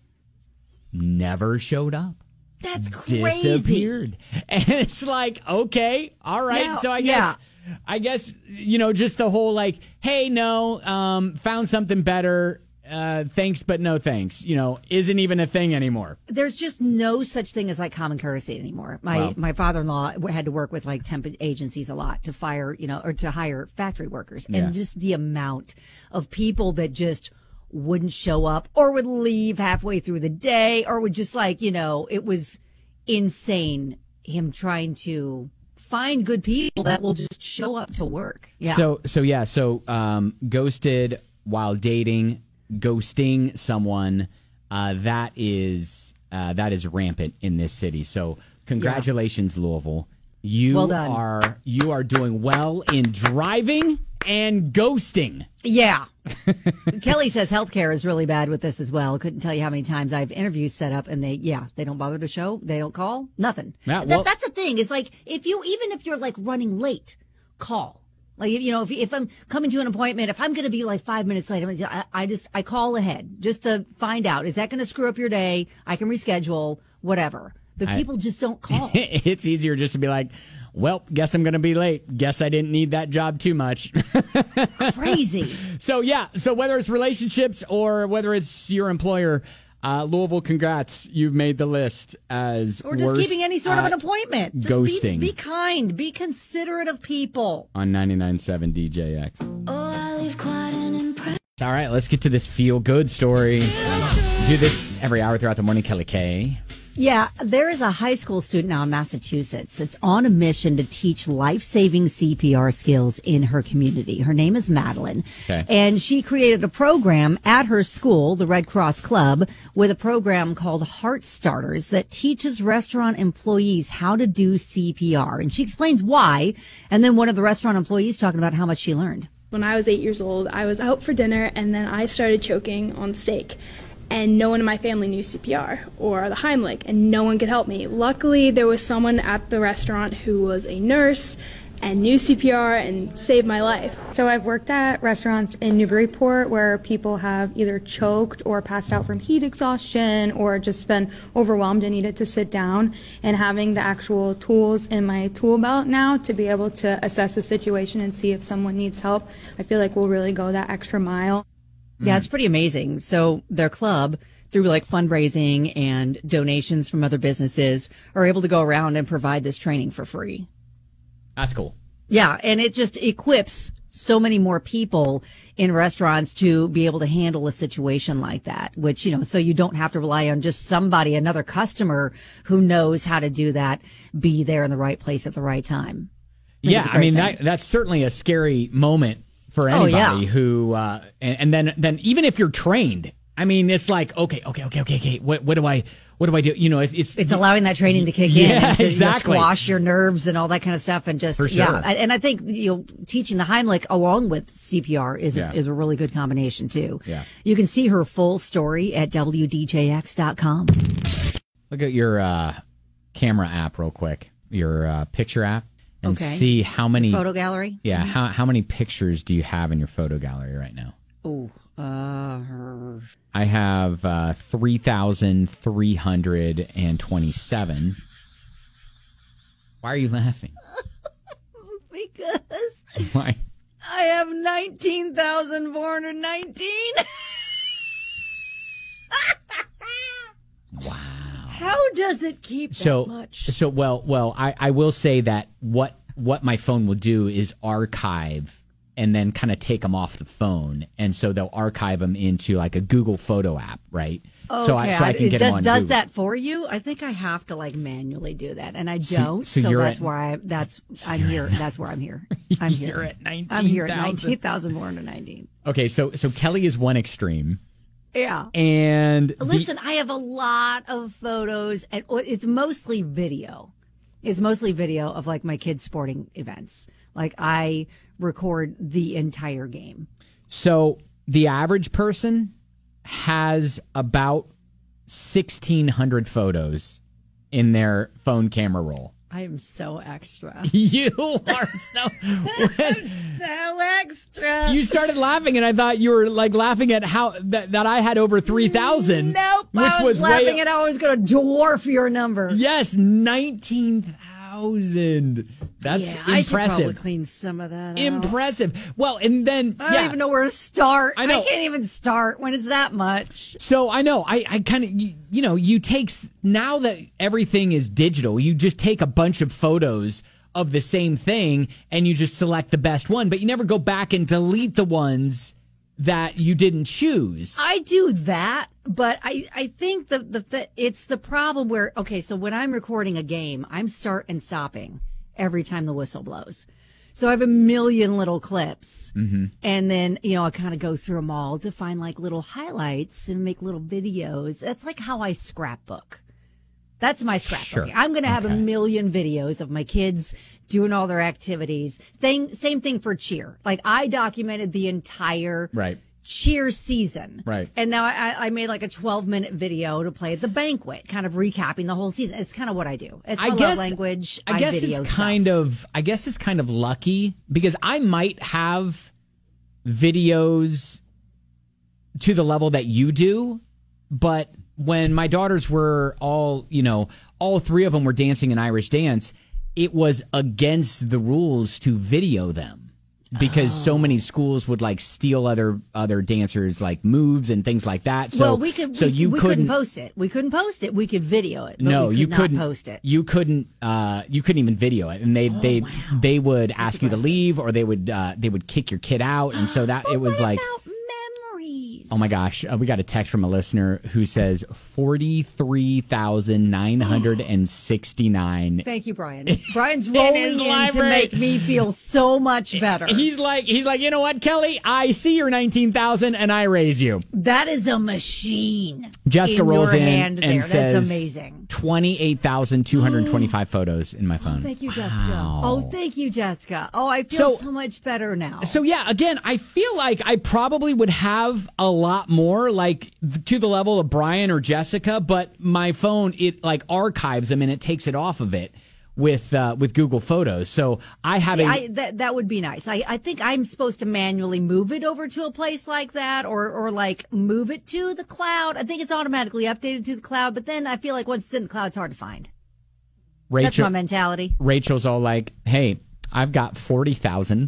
never showed up.
That's crazy.
Disappeared. And it's like, okay, all right.
Now,
so I guess,
yeah.
I guess, you know, just the whole like, hey, no, um, found something better. Uh, thanks, but no thanks, you know, isn't even a thing anymore.
There's just no such thing as like common courtesy anymore. My
Wow.
my father-in-law had to work with like temp agencies a lot to fire, you know, or to hire factory workers.
Yeah.
And just the amount of people that just wouldn't show up or would leave halfway through the day or would just like, you know, it was insane him trying to find good people that will just show up to work. Yeah.
So, so yeah, so um, ghosted while dating, ghosting someone, uh, that is uh, that is rampant in this city. So, congratulations, yeah. Louisville. You
well done.
are you are doing well in driving and ghosting.
Yeah. Kelly says healthcare is really bad with this as well. Couldn't tell you how many times I've interviews set up and they, yeah, they don't bother to show. They don't call. Nothing.
Yeah, well,
that, that's the thing. It's like if you, even if you're like running late, call. Like, you know, if, if I'm coming to an appointment, if I'm going to be like five minutes late, I, I just, I call ahead just to find out, is that going to screw up your day? I can reschedule, whatever. But
I,
people just don't call.
It's easier just to be like, well, guess I'm going to be late. Guess I didn't need that job too much.
Crazy.
So, yeah. So whether it's relationships or whether it's your employer, uh, Louisville, congrats. You've made the list as
Or just
worst
keeping any sort of an appointment. Just
ghosting.
Be, be kind. Be considerate of people.
On ninety-nine point seven D J X.
Oh, I leave quite an impression.
All right, let's get to this feel-good story. Do this every hour throughout the morning, Kelly K.
Yeah, there is a high school student now in Massachusetts. It's on a mission to teach life-saving C P R skills in her community. Her name is Madeline.
Okay.
And she created a program at her school, the Red Cross Club, with a program called Heart Starters that teaches restaurant employees how to do C P R. And she explains why. And then one of the restaurant employees talking about how much she learned.
When I was eight years old, I was out for dinner and then I started choking on steak. And no one in my family knew C P R or the Heimlich, and no one could help me. Luckily, there was someone at the restaurant who was a nurse and knew C P R and saved my life.
So I've worked at restaurants in Newburyport where people have either choked or passed out from heat exhaustion or just been overwhelmed and needed to sit down. And having the actual tools in my tool belt now to be able to assess the situation and see if someone needs help, I feel like we'll really go that extra mile.
Yeah, it's pretty amazing. So their club, through like fundraising and donations from other businesses, are able to go around and provide this training for free.
That's cool.
Yeah, and it just equips so many more people in restaurants to be able to handle a situation like that, which, you know, so you don't have to rely on just somebody, another customer who knows how to do that, be there in the right place at the right time. I
Yeah, I mean, that, that's certainly a scary moment for anybody
oh, yeah.
who, uh, and, and then, then even if you're trained, I mean, it's like, okay, okay, okay, okay, okay. What, what do I, what do I do? You know, it's, it's,
it's allowing that training to kick
yeah,
in, and to,
exactly.
you know, squash your nerves and all that kind of stuff, and just
For sure.
yeah. And I think, you know, teaching the Heimlich along with C P R is
Yeah.
a, is a really good combination too.
Yeah.
You can see her full story at W D J X dot com.
Look at your uh, camera app real quick, your uh, picture app, and
Okay.
see how many
Photo gallery.
Yeah, how how many pictures do you have in your photo gallery right now?
Oh, uh,
I have uh, three thousand three hundred and twenty-seven. Why are you laughing?
because
Why?
I have nineteen thousand four hundred nineteen.
Wow.
How does it keep
So
that much?
so well well I, I will say that what what my phone will do is archive and then kind of take them off the phone, and so they'll archive them into like a Google Photo app, right?
Okay,
so I so I can
it
get
does,
them on
does
Google.
that for you? I think I have to like manually do that, and I
So-
don't.
so
So,
you're
that's
at-
where I. That's
so
I'm
you're
here.
at-
That's where I'm here. I'm here.
You're at
I'm here at
nineteen thousand.
nineteen thousand four hundred nineteen.
Okay, so so Kelly is one extreme,
Yeah.
and the-
Listen, I have a lot of photos, and well, it's mostly video. It's mostly video of like my kids' sporting events. Like I record the entire game.
so the average person has about sixteen hundred photos in their phone camera roll.
I am so extra.
You are so.
So extra.
You started laughing, and I thought you were like laughing at how that, that I had over three thousand.
Nope.
Which
I was,
was
laughing
way,
at how I was going to dwarf your number.
Yes, nineteen thousand. That's
yeah, I should
impressive.
probably clean some of that out.
Impressive. Well, and then
I don't
yeah.
even know where to start.
I know.
I can't even start when it's that much.
So I know, I, I kind of, you, you know, you take, now that everything is digital, you just take a bunch of photos of the same thing and you just select the best one, but you never go back and delete the ones that you didn't choose.
I do that, but I, I think the, the, the it's the problem where, okay, so when I'm recording a game, I'm start and stopping every time the whistle blows. So I have a million little clips.
Mm-hmm.
And then, you know, I kind of go through them all to find like little highlights and make little videos. That's like how I scrapbook. That's my scrapbooking.
Sure.
I'm going to have
Okay.
a million videos of my kids doing all their activities. Thing, same thing for cheer. Like I documented the entire
Right.
cheer season.
Right.
And now I, I made like a twelve minute video to play at the banquet, kind of recapping the whole season. It's kind of what I do. It's my
I
love
guess,
language.
I guess it's
video
kind
stuff.
of, I guess it's kind of lucky because I might have videos to the level that you do, but when my daughters were all, you know, all three of them were dancing an Irish dance, it was against the rules to video them. Because
Oh.
so many schools would like steal other other dancers like moves and things like that. So
well, we could.
so
we,
you
we
couldn't,
couldn't post it. We couldn't post it. We could video it. But
no,
we could
you
not
couldn't
post it.
You couldn't. Uh, you couldn't even video it, and they
Oh,
they
wow.
they would ask you to
aggressive.
leave, or they would uh, they would kick your kid out, and so that
But
it was
what
like.
about memories?
Oh my gosh, uh, we got a text from a listener who says forty-three thousand nine hundred sixty-nine.
Thank you, Brian. Brian's rolling
his
in to
library.
make me feel so much better.
He's like, he's like, you know what, Kelly? I see your nineteen thousand and I raise you.
That is a machine.
Jessica
in
rolls
your
in
hand
and
there.
says,
That's amazing.
twenty-eight thousand two hundred twenty-five photos in my phone.
Thank you, Jessica.
Wow.
Oh, thank you, Jessica. Oh, I feel
So-
so, much better now.
So yeah, again, I feel like I probably would have a lot more, like th- to the level of Brian or Jessica, but my phone, it like archives them and it takes it off of it with uh, with Google Photos. So I have
See,
a
I, that that would be nice. I, I think I'm supposed to manually move it over to a place like that, or or like move it to the cloud. I think it's automatically updated to the cloud, but then I feel like once it's in the cloud, it's hard to find. That's
Rachel.
my mentality.
Rachel's all like, "Hey, I've got forty thousand."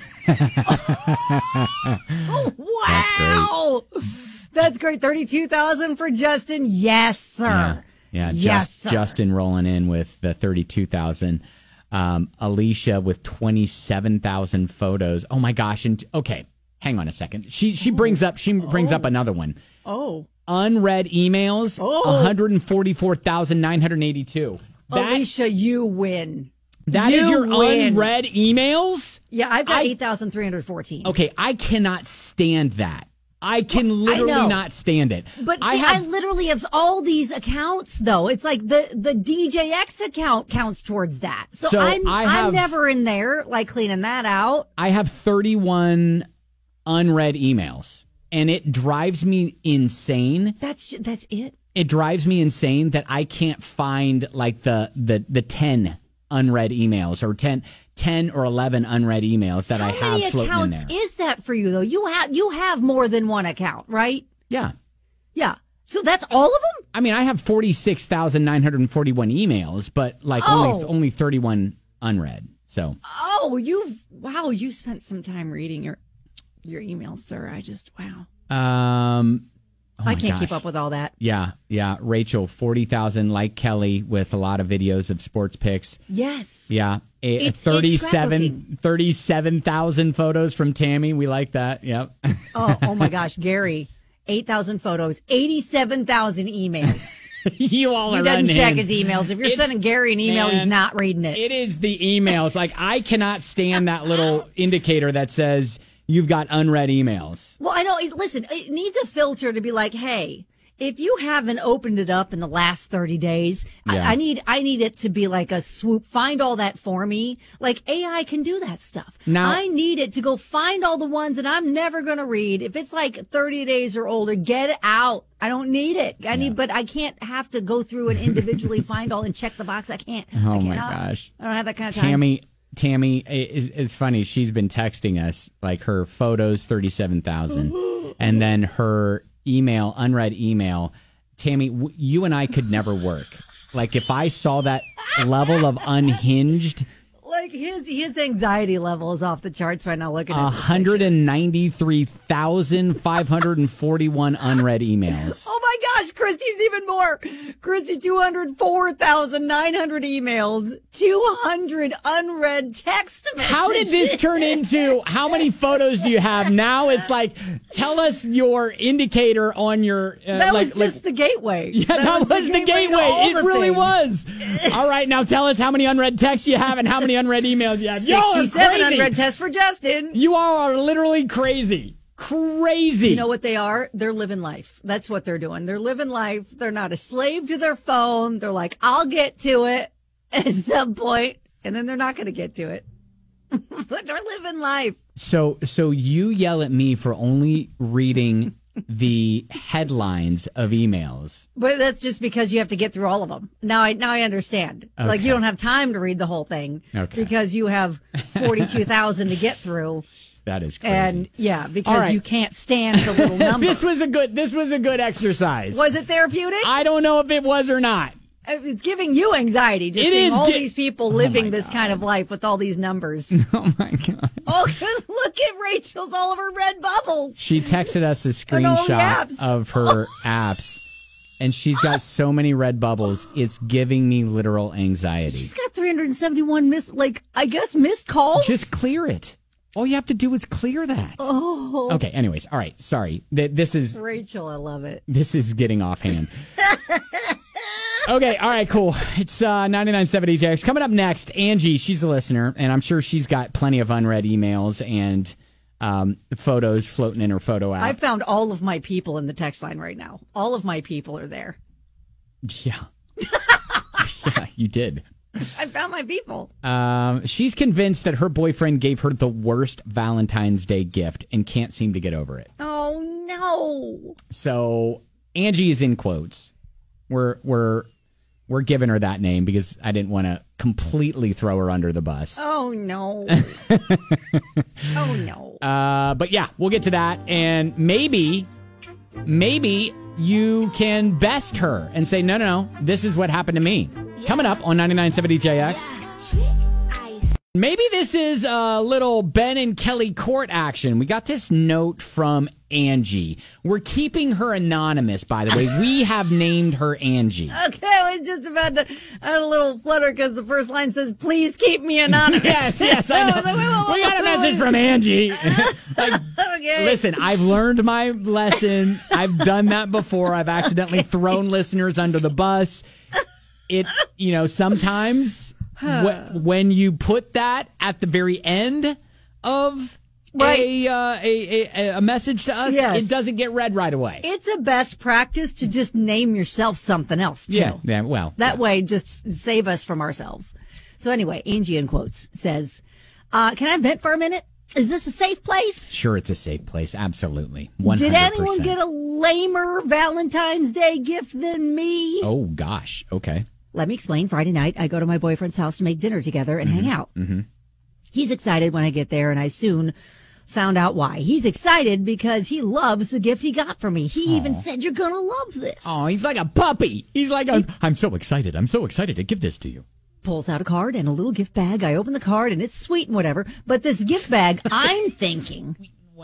Wow, that's great. Thirty-two thousand for Justin. Yes, sir.
Yeah, yeah.
Yes,
Just,
sir.
Justin rolling in with the thirty-two thousand. Um, Alicia with twenty-seven thousand photos. Oh my gosh! And okay, hang on a second. She she brings up she brings up another one.
Oh,
Unread emails.
Oh.
One hundred forty-four thousand nine hundred eighty-two. That
Alicia, you win.
that is
you
your
win.
unread emails.
Yeah, I've got
I-
eight thousand three hundred fourteen.
Okay, I cannot stand that. I can
I
literally
know.
not stand it.
But
I
see, I,
have
literally have all these accounts, though. It's like the the D J X account counts towards that. So,
So
I'm
I have-
I'm never in there like cleaning that out.
I have thirty-one unread emails, and it drives me insane.
That's ju- that's it.
It drives me insane that I can't find like the the the ten unread emails or ten, ten or eleven unread emails that
How
I have
many
floating in
accounts
there.
is that for you though? You have you have more than one account, right?
Yeah.
Yeah. So that's all of them.
I mean, I have forty-six thousand nine hundred forty-one emails, but like
Oh.
only only thirty-one unread. So,
Oh, you wow! You spent some time reading your your emails, sir. I just wow.
um, oh
I
my
can't keep
gosh.
up with all that.
Yeah, yeah. Rachel, forty thousand, like Kelly, with a lot of videos of sports pics.
Yes.
Yeah. A,
It's- it's
thirty-seven
scrapbooking.
thirty-seven thousand photos from Tammy. We like that. Yep.
Oh, oh my gosh, Gary. eight thousand photos, eighty-seven thousand emails.
You all
He
are
doesn't check
unhinged.
his emails. If you're
It's-
sending Gary an email,
man,
he's not reading it.
It is the emails. Like, I cannot stand that little indicator that says you've got unread emails.
Well, I know. it- Listen, it needs a filter to be like, hey, if you haven't opened it up in the last thirty days,
Yeah.
I, I need I need it to be like a swoop. Find all that for me. Like A I can do that stuff.
Now-
I need it to go find all the ones that I'm never going to read. If it's like thirty days or older, get it out. I don't need it. I need, but I can't have to go through and individually find all and check the box. I can't.
Oh
I
my
cannot.
gosh.
I don't have that kind of time.
Tammy, Tammy, is it's funny. She's been texting us like her photos thirty-seven thousand, and then her email, unread email. Tammy, w- you and I could never work. Like if I saw that level of unhinged,
Like his his anxiety level is off the charts right now. Looking at
one
this
hundred
picture.
ninety-three thousand five hundred forty-one unread emails.
Oh my gosh, Christy's even more. Christy, two hundred four thousand nine hundred emails, two hundred unread text messages.
How did this turn into how many photos do you have? Now it's like, tell us your indicator on your. Uh,
That
like,
was just
like,
the gateway.
Yeah, that, was, the gateway.
to all
It
the
really
things.
was. All right, now tell us how many unread texts you have and how many unread emails you have. Y'all are
sixty-seven
crazy.
unread tests for Justin.
You all are literally crazy. Crazy.
You know what they are? They're living life. That's what they're doing. They're living life. They're not a slave to their phone. They're like, I'll get to it at some point, and then they're not going to get to it. But they're living life.
So, so you yell at me for only reading the headlines of emails.
But that's just because you have to get through all of them. Now I now I understand. Like
Okay.
you don't have time to read the whole thing
Okay.
because you have forty-two thousand to get through.
That is crazy.
And yeah, because
All right.
you can't stand the little number.
this was a good. This was a good exercise.
Was it therapeutic?
I don't know if it was or not.
It's giving you anxiety just
It
seeing
is
all
gi-
these people
Oh,
living
my
this
God.
kind of life with all these numbers.
Oh my god.
Oh, 'cause look at Rachel's all of her red bubbles.
She texted us a
And all the
screenshot
apps.
of her apps, and she's got so many red bubbles. It's giving me literal anxiety.
She's got three hundred seventy-one missed, like, I guess missed calls.
Just clear it. All you have to do is clear that.
Oh.
Okay. Anyways, all right. Sorry. Th- This is
Rachel, I love it.
this is getting offhand. Okay. All right. Cool. It's uh, ninety-nine point seven D J X. Coming up next, Angie. She's a listener, and I'm sure she's got plenty of unread emails and um, photos floating in her photo app.
I found all of my people in the text line right now. All of my people are there.
Yeah. Yeah, you did.
I found my people.
Um, she's convinced that her boyfriend gave her the worst Valentine's Day gift and can't seem to get over it.
Oh, no.
So Angie is in quotes. We're we're we're giving her that name because I didn't want to completely throw her under the bus.
Oh, no. Oh, no.
Uh, but yeah, we'll get to that, and maybe maybe you can best her and say, no, no, no, this is what happened to me. Coming up on ninety-nine point seven D J X. Maybe this is a little Ben and Kelly court action. We got this note from Angie. We're keeping her anonymous, by the way. We have named her Angie.
Okay, I was just about to. I had a little flutter because the first line says, "Please keep me anonymous."
Yes, yes, I know.
was like, wait, wait, wait,
We got a
wait,
message
wait.
from Angie. Like,
Okay.
listen, I've learned my lesson. I've done that before. I've accidentally thrown listeners under the bus. It, you know, sometimes wh- when you put that at the very end of
Right.
a, uh, a, a a message to us,
Yes.
it doesn't get read right away.
It's a best practice to just name yourself something else, too.
Yeah, yeah, well,
That way, just save us from ourselves. So anyway, Angie in quotes says, uh, can I vent for a minute? Is this a safe place?
sure, it's a safe place. Absolutely, one hundred
Did
percent.
anyone get a lamer Valentine's Day gift than me?
Oh gosh, okay.
Let me explain. Friday night, I go to my boyfriend's house to make dinner together and hang out.
Mm-hmm.
He's excited when I get there, and I soon found out why. He's excited because he loves the gift he got for me. He even said, "You're going to love this."
Oh, he's like a puppy. He's like, a, I'm so excited. I'm so excited to give this to you.
Pulls out a card and a little gift bag. I open the card, and it's sweet and whatever. But this gift bag, I'm thinking...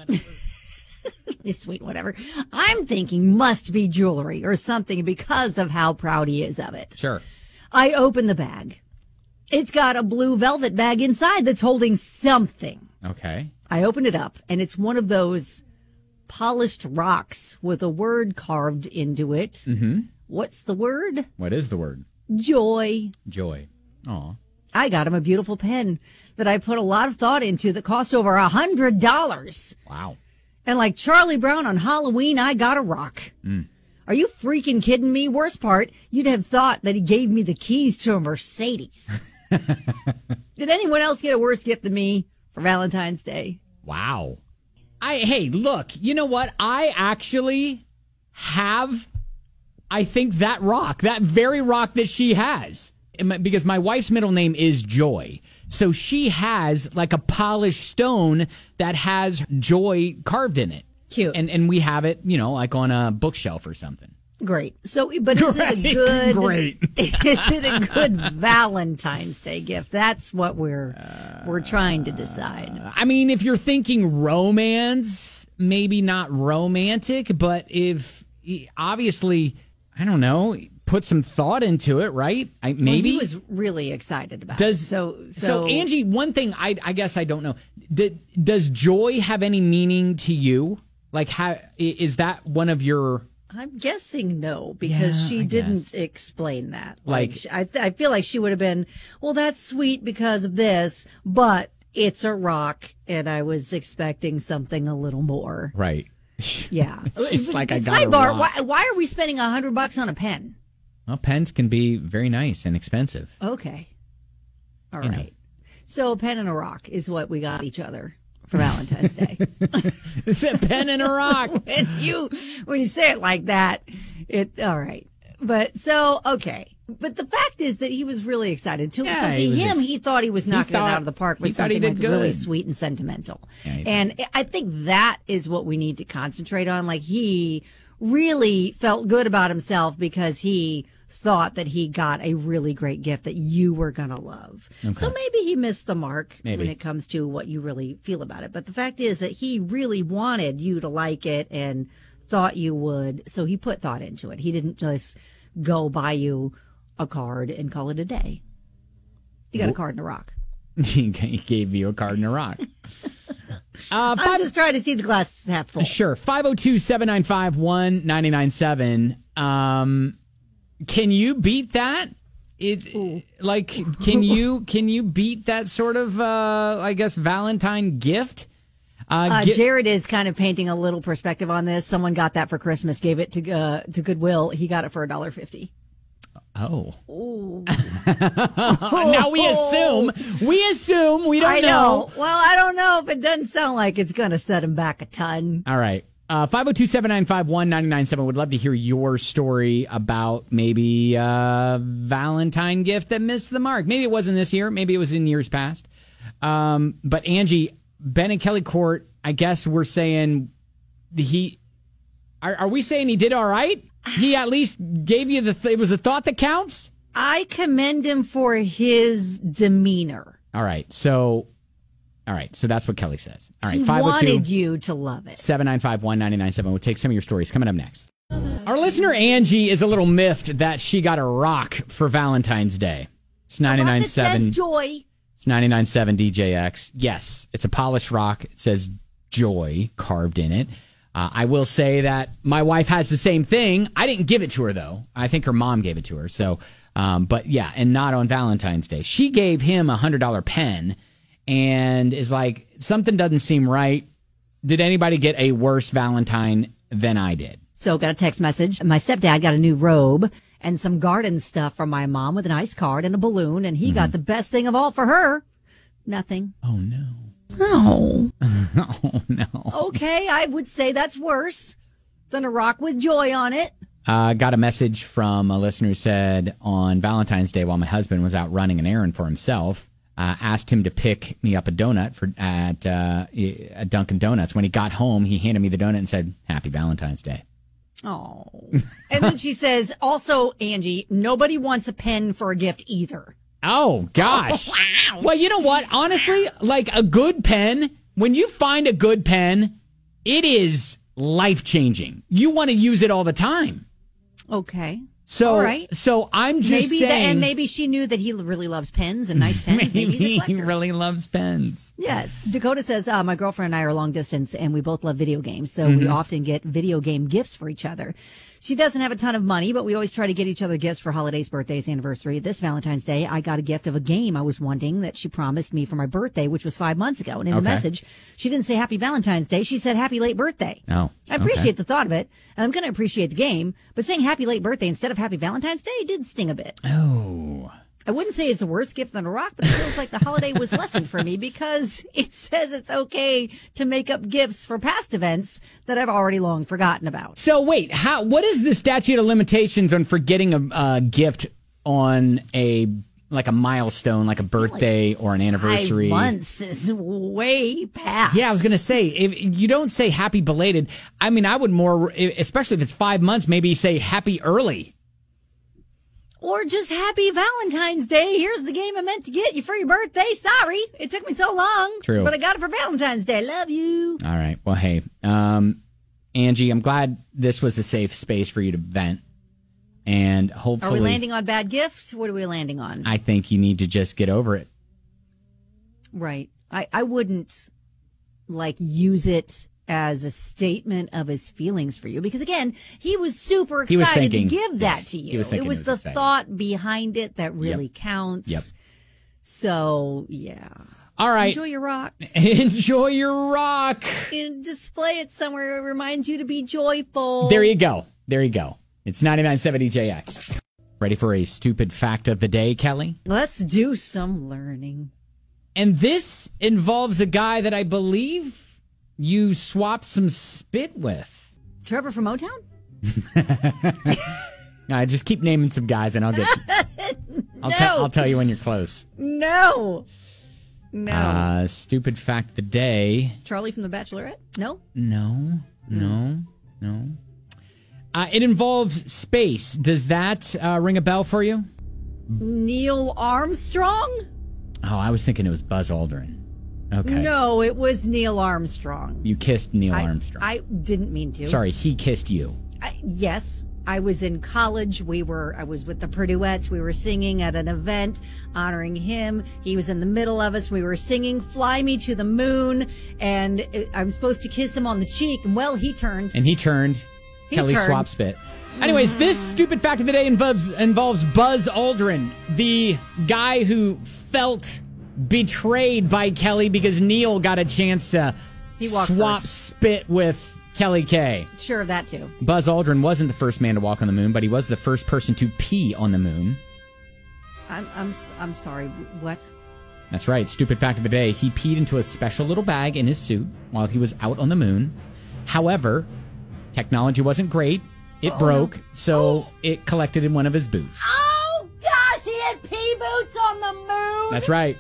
It's sweet, whatever. I'm thinking must be jewelry or something because of how proud he is of it.
Sure.
I open the bag. It's got a blue velvet bag inside that's holding something.
Okay.
I open it up, and it's one of those polished rocks with a word carved into it.
Mm-hmm.
What's the word?
What is the word?
Joy.
Joy. Aw.
I got him a beautiful pen that I put a lot of thought into that cost over a hundred dollars.
Wow.
And like Charlie Brown on Halloween, I got a rock.
Mm.
Are you freaking kidding me? Worst part, you'd have thought that he gave me the keys to a Mercedes. Did anyone else get a worse gift than me for Valentine's Day?
Wow. I hey, look, you know what? I actually have, I think, that rock, that very rock that she has. Because my wife's middle name is Joy. So she has like a polished stone that has Joy carved in it.
Cute.
And and we have it, you know, like on a bookshelf or something.
Great. So, but is
Great.
it a good,
Great.
is it a good Valentine's Day gift? That's what we're, we're trying to decide.
I mean, if you're thinking romance, maybe not romantic, but if obviously, I don't know, put some thought into it, right? I, maybe
well, he was really excited about
does,
it. So, so,
so Angie, one thing I, I guess I don't know. Did, does joy have any meaning to you? Like, how is that one of your?
I'm guessing no, because
Yeah,
she
I
didn't
guess.
explain that.
Like-
Like, she- I, I feel like she would have been, well, that's sweet because of this, but it's a rock, and I was expecting something a little more.
Right.
Yeah.
She's like, I got a
Sidebar,
rock.
why, why are we spending a hundred bucks on a pen?
Well, pens can be very nice and expensive.
Okay. All
You
right.
know.
So a pen and a rock is what we got each other for Valentine's Day.
It's a pen and a rock.
when you when you say it like that, it all right. But so okay. But the fact is that he was really excited. To,
Yeah,
so to
he was
him,
ex-
he thought he was knocking
thought-
it out of the park
he
with
thought he
something
did
like really
good.
sweet and sentimental.
Yeah, he did.
And I think that is what we need to concentrate on. Like he really felt good about himself because he thought that he got a really great gift that you were going to love. So maybe he missed the mark
Maybe.
when it comes to what you really feel about it. But the fact is that he really wanted you to like it and thought you would. So he put thought into it. He didn't just go buy you a card and call it a day. You got a card and a rock.
he gave you a card and a rock. Uh,
I'm
five,
just trying to see the glass half full.
sure. five oh two, seven nine five, one nine nine seven. Um, can you beat that? It like can you can you beat that sort of uh, I guess Valentine gift? Uh,
Uh,
gi-
Jared is kind of painting a little perspective on this. Someone got that for Christmas, gave it to uh, to Goodwill. He got it for a dollar fifty.
oh. Now we assume we assume we don't
I know. Well, I don't know if it doesn't sound like it's going to set him back a ton.
All right. Uh, five oh two, seven nine five, one nine nine seven. Would love to hear your story about maybe a Valentine gift that missed the mark. Maybe it wasn't this year. Maybe it was in years past. Um, but Angie, Ben and Kelly Court, I guess we're saying he, are, are we saying he did all right? He at least gave you the, th- it was a thought that counts?
I commend him for his demeanor.
All right. So, all right. So that's what Kelly says. All right.
He
five oh two
wanted you to love it.
seven nine five, one nine nine seven. We'll take some of your stories coming up next. Our listener Angie is a little miffed that she got a rock for Valentine's Day. It's ninety-nine
That says
seven.
joy.
It's ninety-nine seven D J X. Yes, it's a polished rock. It says joy carved in it. Uh, I will say that my wife has the same thing. I didn't give it to her, though. I think her mom gave it to her. So, um, but yeah, and not on Valentine's Day. She gave him a one hundred dollars pen and is like, something doesn't seem right. Did anybody get a worse Valentine than I did?
So got a text message. My stepdad got a new robe and some garden stuff from my mom with a nice card and a balloon. And he
Mm-hmm.
got the best thing of all for her. Nothing.
Oh, no.
Oh.
Oh, no.
Okay, I would say that's worse than a rock with joy on it.
Uh, got a message from a listener who said on Valentine's Day while my husband was out running an errand for himself, uh, asked him to pick me up a donut for at uh, at Dunkin' Donuts. When he got home, he handed me the donut and said, "Happy Valentine's Day."
Oh. And then she says, also, Angie, nobody wants a pen for a gift either.
Oh, gosh. Well, you know what? Honestly, like a good pen, when you find a good pen, it is life-changing. You want to use it all the time.
Okay.
So,
All right.
so I'm just
Maybe that,
saying.
and maybe she knew that he really loves pens and nice pens. Maybe,
maybe
he's a
he
collector.
really loves pens.
Yes. Dakota says, uh, my girlfriend and I are long distance and we both love video games. So
Mm-hmm.
we often get video game gifts for each other. She doesn't have a ton of money, but we always try to get each other gifts for holidays, birthdays, anniversary. This Valentine's Day, I got a gift of a game I was wanting that she promised me for my birthday, which was five months ago. And in
Okay.
the message, she didn't say Happy Valentine's Day. She said Happy Late Birthday.
Oh,
I appreciate
okay.
the thought of it, and I'm going to appreciate the game, but saying Happy Late Birthday instead of Happy Valentine's Day did sting a bit.
Oh.
I wouldn't say it's a worse gift than a rock, but it feels like the holiday was lessened for me because it says it's okay to make up gifts for past events that I've already long forgotten about.
So wait, how? What is the statute of limitations on forgetting a, a gift on a like a milestone, like a birthday or an anniversary?
Five months is way past.
Yeah, I was gonna say if you don't say happy belated. I mean, I would more, especially if it's five months, maybe say happy early.
Or just Happy Valentine's Day. Here's the game I meant to get you for your birthday. Sorry, it took me so long.
True.
But I got it for Valentine's Day. Love you.
All right. Well, hey, um, Angie, I'm glad this was a safe space for you to vent. And hopefully...
Are we landing on bad gifts? What are we landing on?
I think you need to just get over it.
Right. I, I wouldn't, like, use it as a statement of his feelings for you. Because, again, he was super
He was
excited
thinking-
to give that
yes,
to you.
he was thinking
it was
it was
the
exciting.
thought behind it that really
Yep.
counts.
Yep.
So, yeah.
All right.
Enjoy your rock.
Enjoy your rock.
And display it somewhere. It reminds you to be joyful.
There you go. There you go. It's ninety-nine point seven D J X. Ready for a stupid fact of the day, Kelly?
Let's do some learning.
And this involves a guy that I believe you swapped some spit with.
Trevor from O-Town?
I just keep naming some guys, and I'll get. I'll,
No.
te- I'll tell you when you're close.
No. No.
Uh, stupid fact of the day.
Charlie from The Bachelorette? No?
No, no, no. Uh, it involves space. Does that uh, ring a bell for you?
Neil Armstrong?
Oh, I was thinking it was Buzz Aldrin. Okay.
No, it was Neil Armstrong.
You kissed Neil
I,
Armstrong.
I didn't mean to.
Sorry, he kissed you.
I, yes, I was in college. We were. I was with the Purduettes. We were singing at an event honoring him. He was in the middle of us. We were singing "Fly Me to the Moon," and it, I'm supposed to kiss him on the cheek. And well, he turned.
And he turned.
He
Kelly
turned.
swap spit. Anyways, this stupid fact of the day involves involves Buzz Aldrin, the guy who felt betrayed by Kelly because Neil got a chance to
He walked
swap
first.
spit with Kelly K.
Sure of that too.
Buzz Aldrin wasn't the first man to walk on the moon, but he was the first person to pee on the moon.
I'm. I'm. I'm sorry. What?
That's right. Stupid fact of the day. He peed into a special little bag in his suit while he was out on the moon. However, technology wasn't great. It
Oh,
broke,
no.
so
Oh.
it collected in one of his boots.
Oh gosh, he had pea boots on the moon.
That's right.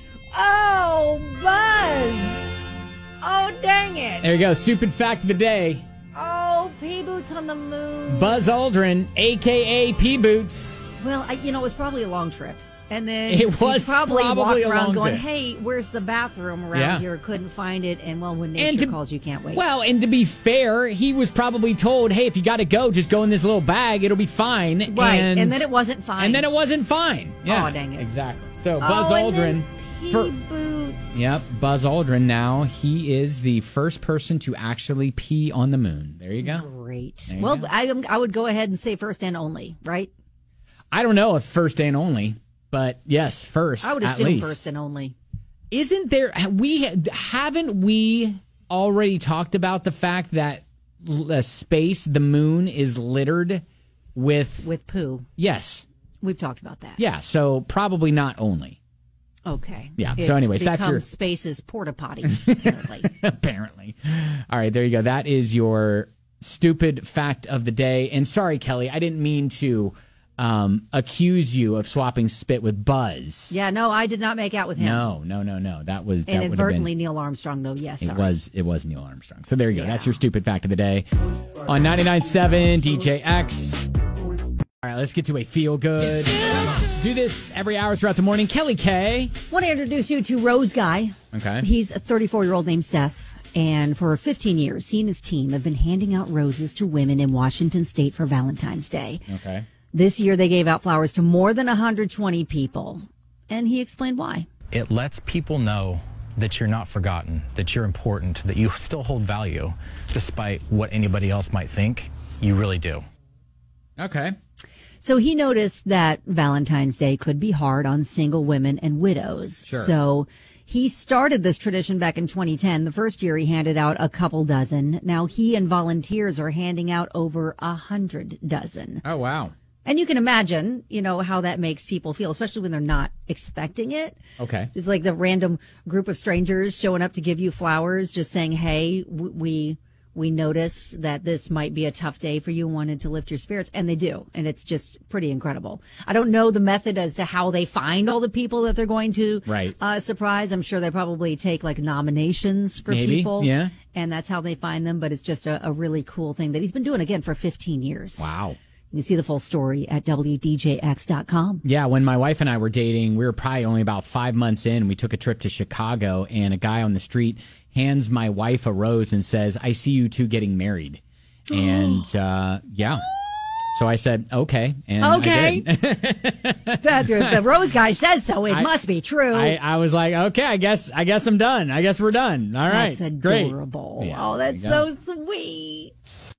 Oh, Buzz. Oh, dang it.
There you go. Stupid fact of the day.
Oh, pea boots on the moon.
Buzz Aldrin, a k a. Pea Boots.
Well, I, you know, it was probably a long trip. And then
It
he
was
probably,
probably
walked
a
around
long
going,
trip.
hey, where's the bathroom around
Yeah.
here? Couldn't find it. And, well, when
And
nature
to-
calls, you can't wait.
Well, and to be fair, he was probably told, hey, if you got to go, just go in this little bag. It'll be fine.
Right,
And,
and then it wasn't fine.
And then it wasn't fine. Yeah,
Oh, dang it.
Exactly. So Buzz
oh, and
Aldrin.
then pea
for-
boots.
Yep, Buzz Aldrin now, he is the first person to actually pee on the moon. There you go.
Great.
There you
Well,
go.
I, I would go ahead and say first and only, right?
I don't know if first and only, but yes, first
I would
at
assume
least.
first and only.
Isn't there, we haven't we already talked about the fact that uh, space, the moon, is littered with,
With poo.
yes,
We've talked about that.
yeah, so probably not only.
Okay.
Yeah, so
It's
anyways, that's
become
your-
Space's porta potty, apparently.
Apparently. All right, there you go. That is your stupid fact of the day. And sorry, Kelly, I didn't mean to um, accuse you of swapping spit with Buzz.
Yeah, no, I did not make out with him.
No, no, no, no. That was that would have
Inadvertently
been.
Neil Armstrong, though. Yes,
It
sorry.
was it was Neil Armstrong. So there you go.
Yeah.
That's your stupid fact of the day on ninety-nine point seven D J X. All right, let's get to a feel good. Do this every hour throughout the morning. Kelly K.
Want to introduce you to Rose Guy.
Okay.
He's a thirty-four-year-old named Seth, and for fifteen years, he and his team have been handing out roses to women in Washington State for Valentine's Day.
Okay.
This year, they gave out flowers to more than one hundred twenty people, and he explained why.
It lets people know that you're not forgotten, that you're important, that you still hold value, despite what anybody else might think. You really do.
Okay.
So he noticed that Valentine's Day could be hard on single women and widows.
Sure.
So he started this tradition back in twenty ten. The first year he handed out a couple dozen. Now he and volunteers are handing out over a hundred dozen.
Oh, wow.
And you can imagine, you know, how that makes people feel, especially when they're not expecting it.
Okay.
It's like the random group of strangers showing up to give you flowers, just saying, hey, w- we we notice that this might be a tough day for you, wanted to lift your spirits. And they do. And it's just pretty incredible. I don't know the method as to how they find all the people that they're going to
right.
uh, surprise. I'm sure they probably take like nominations for
Maybe,
people.
yeah.
And that's how they find them. But it's just a, a really cool thing that he's been doing, again, for fifteen years.
Wow.
You can see the full story at W D J X dot com.
Yeah, when my wife and I were dating, we were probably only about five months in. We took a trip to Chicago, and a guy on the street hands my wife a rose and says, I see you two getting married. And, uh, yeah. So I said, okay. And
okay.
I did.
That's your, the rose guy says so. It
I,
must be true.
I, I was like, okay, I guess I guess I'm done. I guess we're done. All right.
That's adorable.
Great. Yeah,
oh, that's so sweet.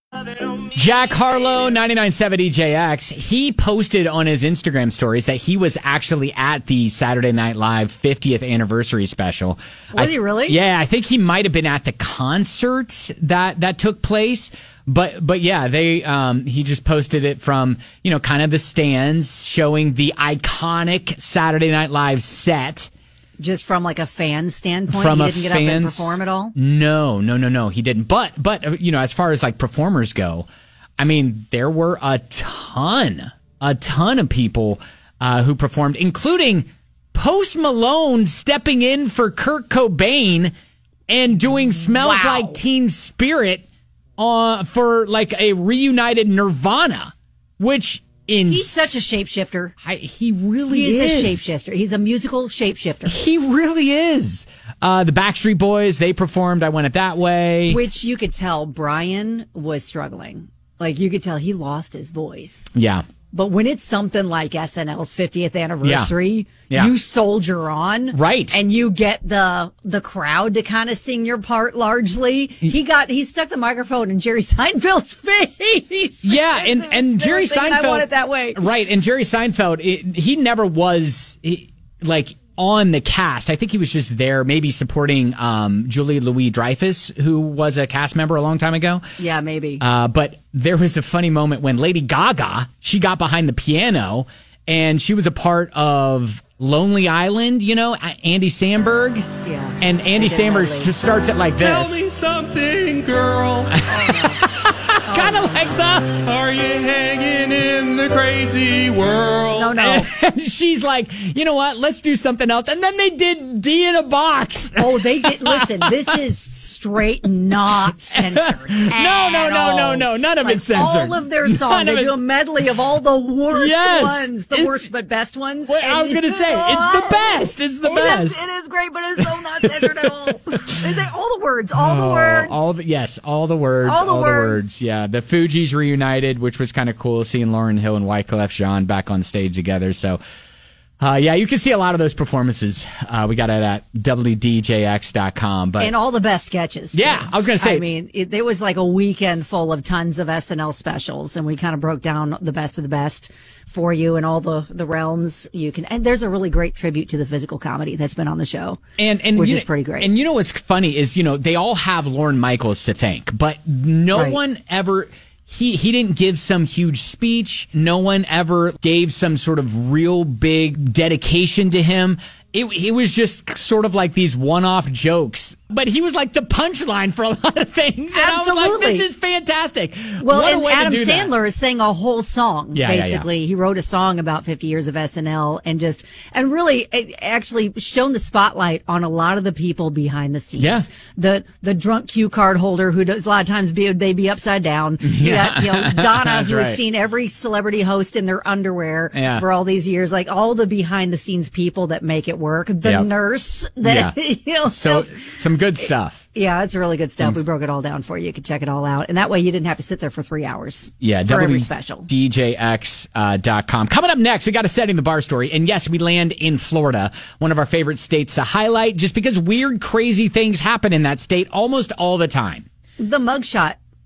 Jack Harlow, ninety-nine point seven D J X, he posted on his Instagram stories that he was actually at the Saturday Night Live fiftieth anniversary special.
Was
I,
he really?
Yeah, I think he might have been at the concert that, that took place. But but yeah, they um, he just posted it from, you know, kind of the stands showing the iconic Saturday Night Live set.
Just from like a fan standpoint,
from
he
a
didn't get
fans,
up and perform at all?
No, no, no, no, he didn't. But, but you know, as far as like performers go, I mean, there were a ton, a ton of people uh, who performed, including Post Malone stepping in for Kurt Cobain and doing Smells
Wow.
Like Teen Spirit uh, for like a reunited Nirvana, which... In
He's such a shapeshifter.
I, he really
he
is.
is a shapeshifter. He's a musical shapeshifter.
He really is. Uh, the Backstreet Boys, they performed I Want It That Way.
Which you could tell Brian was struggling. Like, you could tell he lost his voice.
Yeah.
But when it's something like S N L's fiftieth anniversary,
Yeah. Yeah.
you soldier on.
Right.
And you get the the crowd to kind of sing your part largely. He got, he stuck the microphone in Jerry Seinfeld's face.
Yeah, and, and Jerry
Seinfeld.
Seinfeld.
I want it that way.
Right, and Jerry Seinfeld, it, he never was, he, like, on the cast. I think he was just there, maybe supporting um, Julie Louis-Dreyfus, who was a cast member a long time ago.
Yeah, maybe.
Uh, but there was a funny moment when Lady Gaga, she got behind the piano, and she was a part of Lonely Island, you know, Andy Samberg.
Yeah.
And Andy Samberg just starts it like this.
Tell me something, girl.
Kind of like that.
Are you hanging in the crazy world?
No, no.
And she's like, you know what? Let's do something else. And then they did D in a Box.
Oh, they did. Listen, this is straight not censored.
No, no, no, no, no. None of
like
it's censored.
All of their songs.
None of
They do
it-
a medley of all the worst
Yes,
ones. The
it's-
worst but best ones.
Wait, I was going to say, it's the best. It's the
It
best.
is, it is great, but it's so not censored at all. They say all the words, all the
Oh,
words.
all the yes, all the words,
All the
all
words.
the words. Yeah, the Fugees reunited, which was kind of cool, seeing Lauryn Hill and Wyclef Jean back on stage together. So, uh, yeah, you can see a lot of those performances. Uh, we got it at W D J X dot com. But
And all the best sketches. too.
Yeah, I was gonna say-
I mean, it, it was like a weekend full of tons of S N L specials, and we kind of broke down the best of the best for you and all the, the realms you can. And there's a really great tribute to the physical comedy that's been on the show,
and, and
which
you
is
know-
pretty great.
And you know what's funny is, you know, they all have Lorne Michaels to thank, but no
Right.
one ever. He he didn't give some huge speech. No one ever gave some sort of real big dedication to him. It, it was just sort of like these one-off jokes. But he was like the punchline for a lot of things. And I was like,
Absolutely.
this is fantastic.
Well,
what a
and
way
Adam
to do that.
Sandler sang a whole song.
Yeah, yeah, yeah.
basically, he wrote a song about fifty years of S N L, and just and really it actually shone the spotlight on a lot of the people behind the scenes.
Yeah.
the the drunk cue card holder who does a lot of times be they be upside down.
Yeah.
You know, Donna,
That's
who
right.
has seen every celebrity host in their underwear
Yeah.
for all these years, like all the behind the scenes people that make it work. The
Yep.
nurse that
Yeah.
you know.
So some good stuff.
Yeah, it's really good stuff. We broke it all down for you. You can check it all out. And that way you didn't have to sit there for three hours.
Yeah,
for every special.
W D J X dot com. Coming up next, we got a Setting the Bar story. And yes, we land in Florida, one of our favorite states to highlight, just because weird, crazy things happen in that state almost all the time.
The mugshot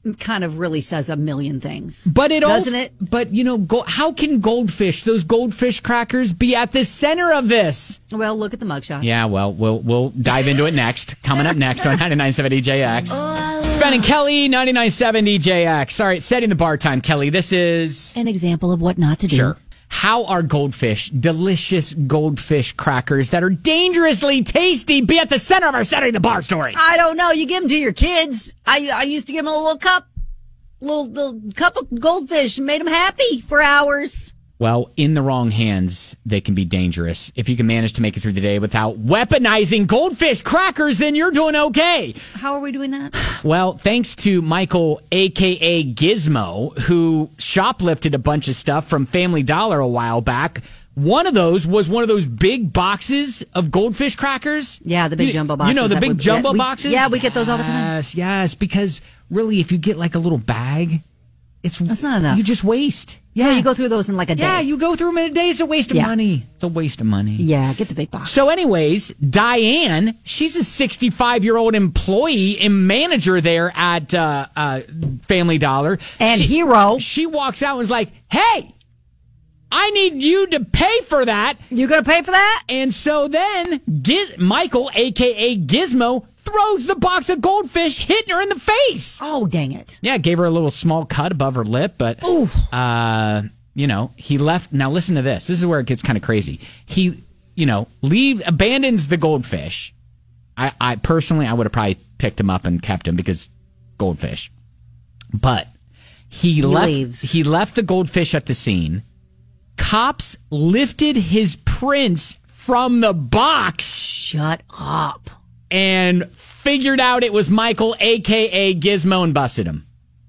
kind of really says a million things.
But it
doesn't
also,
it?
But you know, go, how can goldfish, those goldfish crackers, be at the center of this?
Well, look at the mugshot.
Yeah, well, we'll we'll dive into it next. Coming up next on ninety-nine point seven D J X. It's Ben and Kelly, ninety-nine point seven D J X. All right, setting the bar time, Kelly. This is
an example of what not to do.
Sure. How are goldfish, delicious goldfish crackers that are dangerously tasty, be at the center of our setting the bar story?
I don't know. You give them to your kids. I I used to give them a little cup, little, little cup of goldfish, and made them happy for hours.
Well, in the wrong hands, they can be dangerous. If you can manage to make it through the day without weaponizing goldfish crackers, then you're doing okay.
How are we doing that?
Well, thanks to Michael, a k a. Gizmo, who shoplifted a bunch of stuff from Family Dollar a while back. One of those was one of those big boxes of goldfish crackers.
Yeah, the big
you,
jumbo boxes.
You know, the big
we,
jumbo
yeah, we,
boxes?
Yeah, we get those all the time.
Yes, yes, because really, if you get like a little bag, it's
That's not enough.
You just waste.
Yeah, no, you go through those in like a day.
Yeah, you go through them in a day. It's a waste of
yeah.
money. It's a waste of money.
Yeah, get the big box.
So anyways, Diane, she's a sixty-five-year-old employee and manager there at uh, uh, Family Dollar.
And
she,
hero.
She walks out and was like, hey, I need you to pay for that.
You going to pay for that?
And so then Giz- Michael, a k a. Gizmo, throws the box of goldfish, hitting her in the face.
Oh, dang it.
Yeah, gave her a little small cut above her lip, but,
Oof.
uh, you know, he left. Now, listen to this. This is where it gets kind of crazy. He, you know, leave abandons the goldfish. I, I personally, I would have probably picked him up and kept him because goldfish. But he,
he
left.
leaves.
He left the goldfish at the scene. Cops lifted his prints from the box.
Shut up.
And figured out it was Michael, a k a. Gizmo, and busted him.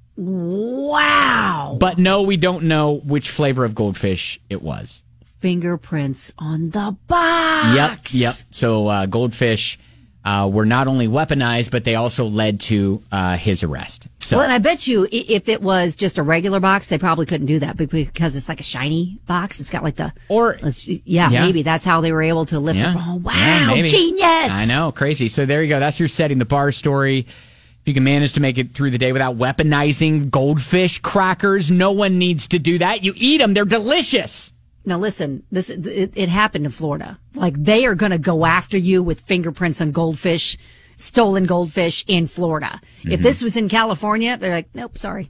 Wow.
But no, we don't know which flavor of goldfish it was.
Fingerprints on the box.
Yep, yep. So uh, goldfish uh, were not only weaponized, but they also led to uh, his arrest. So,
well, and I bet you if it was just a regular box, they probably couldn't do that because it's like a shiny box. It's got like the...
Or...
Yeah, yeah. maybe that's how they were able to lift
yeah.
it. Oh, wow,
yeah,
genius.
I know, crazy. So there you go. That's your setting the bar story. If you can manage to make it through the day without weaponizing goldfish crackers, no one needs to do that. You eat them. They're delicious.
Now listen, this it, it happened in Florida. Like they are going to go after you with fingerprints on goldfish, stolen goldfish in Florida. Mm-hmm. If this was in California, they're like, nope, sorry,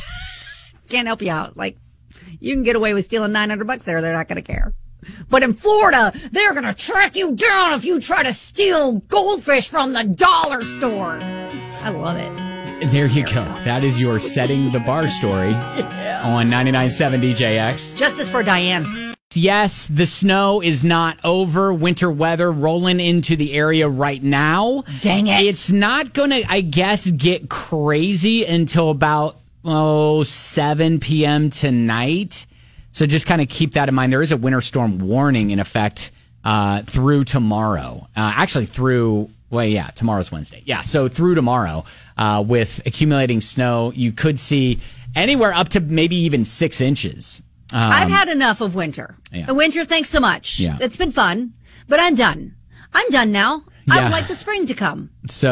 can't help you out. Like you can get away with stealing nine hundred bucks there; they're not going to care. But in Florida, they're going to track you down if you try to steal goldfish from the dollar store. I love it.
There you go. That is your setting the bar story
yeah.
on ninety-nine point seven D J X.
Justice for Diane.
Yes, the snow is not over. Winter weather rolling into the area right now.
Dang it.
It's not going to, I guess, get crazy until about, oh, seven p.m. tonight. So just kind of keep that in mind. There is a winter storm warning in effect uh, through tomorrow. Uh, actually, through... Well, yeah, tomorrow's Wednesday. Yeah, so through tomorrow, uh, with accumulating snow, you could see anywhere up to maybe even six inches. Um,
I've had enough of winter.
Yeah.
Winter, thanks so much.
Yeah.
It's been fun, but I'm done. I'm done now. I
Yeah.
would like the spring to come.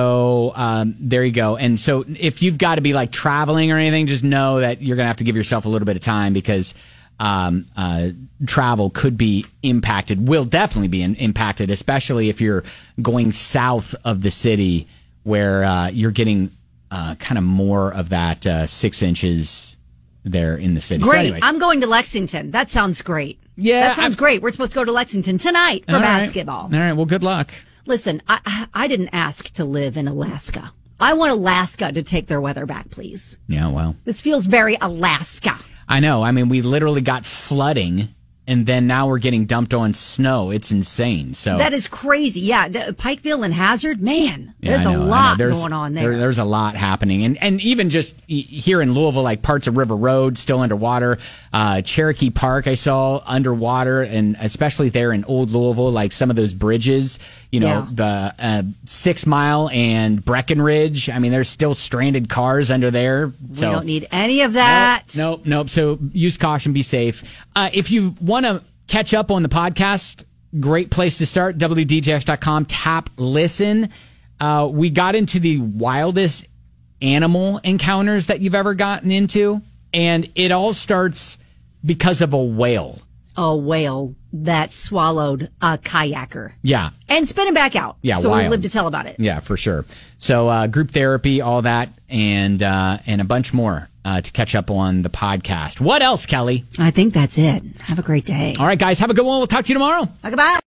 So um, there you go. And so if you've got to be like traveling or anything, just know that you're going to have to give yourself a little bit of time because um, uh, travel could be impacted, will definitely be in, impacted, especially if you're going south of the city where uh, you're getting uh, kind of more of that uh, six inches there in the city.
Great.
So anyways.
I'm going to Lexington. That sounds great.
Yeah,
That sounds
I'm,
great. We're supposed to go to Lexington tonight for
all right.
basketball.
All right. Well, good luck.
Listen, I, I didn't ask to live in Alaska. I want Alaska to take their weather back, please.
Yeah, well.
This feels very Alaska.
I know. I mean, we literally got flooding, and then now we're getting dumped on snow. It's insane. So
that is crazy. Yeah, the, Pikeville and Hazard, man,
yeah,
there's
I know,
a
I
lot
know. There's,
going on there.
there. There's a lot happening, and and even just here in Louisville, like parts of River Road still underwater. Uh, Cherokee Park I saw underwater, and especially there in Old Louisville, like some of those bridges. You know,
Yeah.
the uh, Six Mile and Breckenridge. I mean, there's still stranded cars under there. So
we don't need any of that.
Nope, nope. nope. So use caution, be safe. Uh, if you want to catch up on the podcast, great place to start, W D J X dot com, tap listen. Uh, we got into the wildest animal encounters that you've ever gotten into. And it all starts because of a whale.
A whale that swallowed a kayaker.
Yeah.
And spit him back out.
Yeah,
so
wild.
we live to tell about it.
Yeah, for sure. So uh, group therapy, all that, and uh, and a bunch more uh, to catch up on the podcast. What else, Kelly?
I think that's it. Have a great day.
All right, guys, have a good one. We'll talk to you tomorrow.
Goodbye.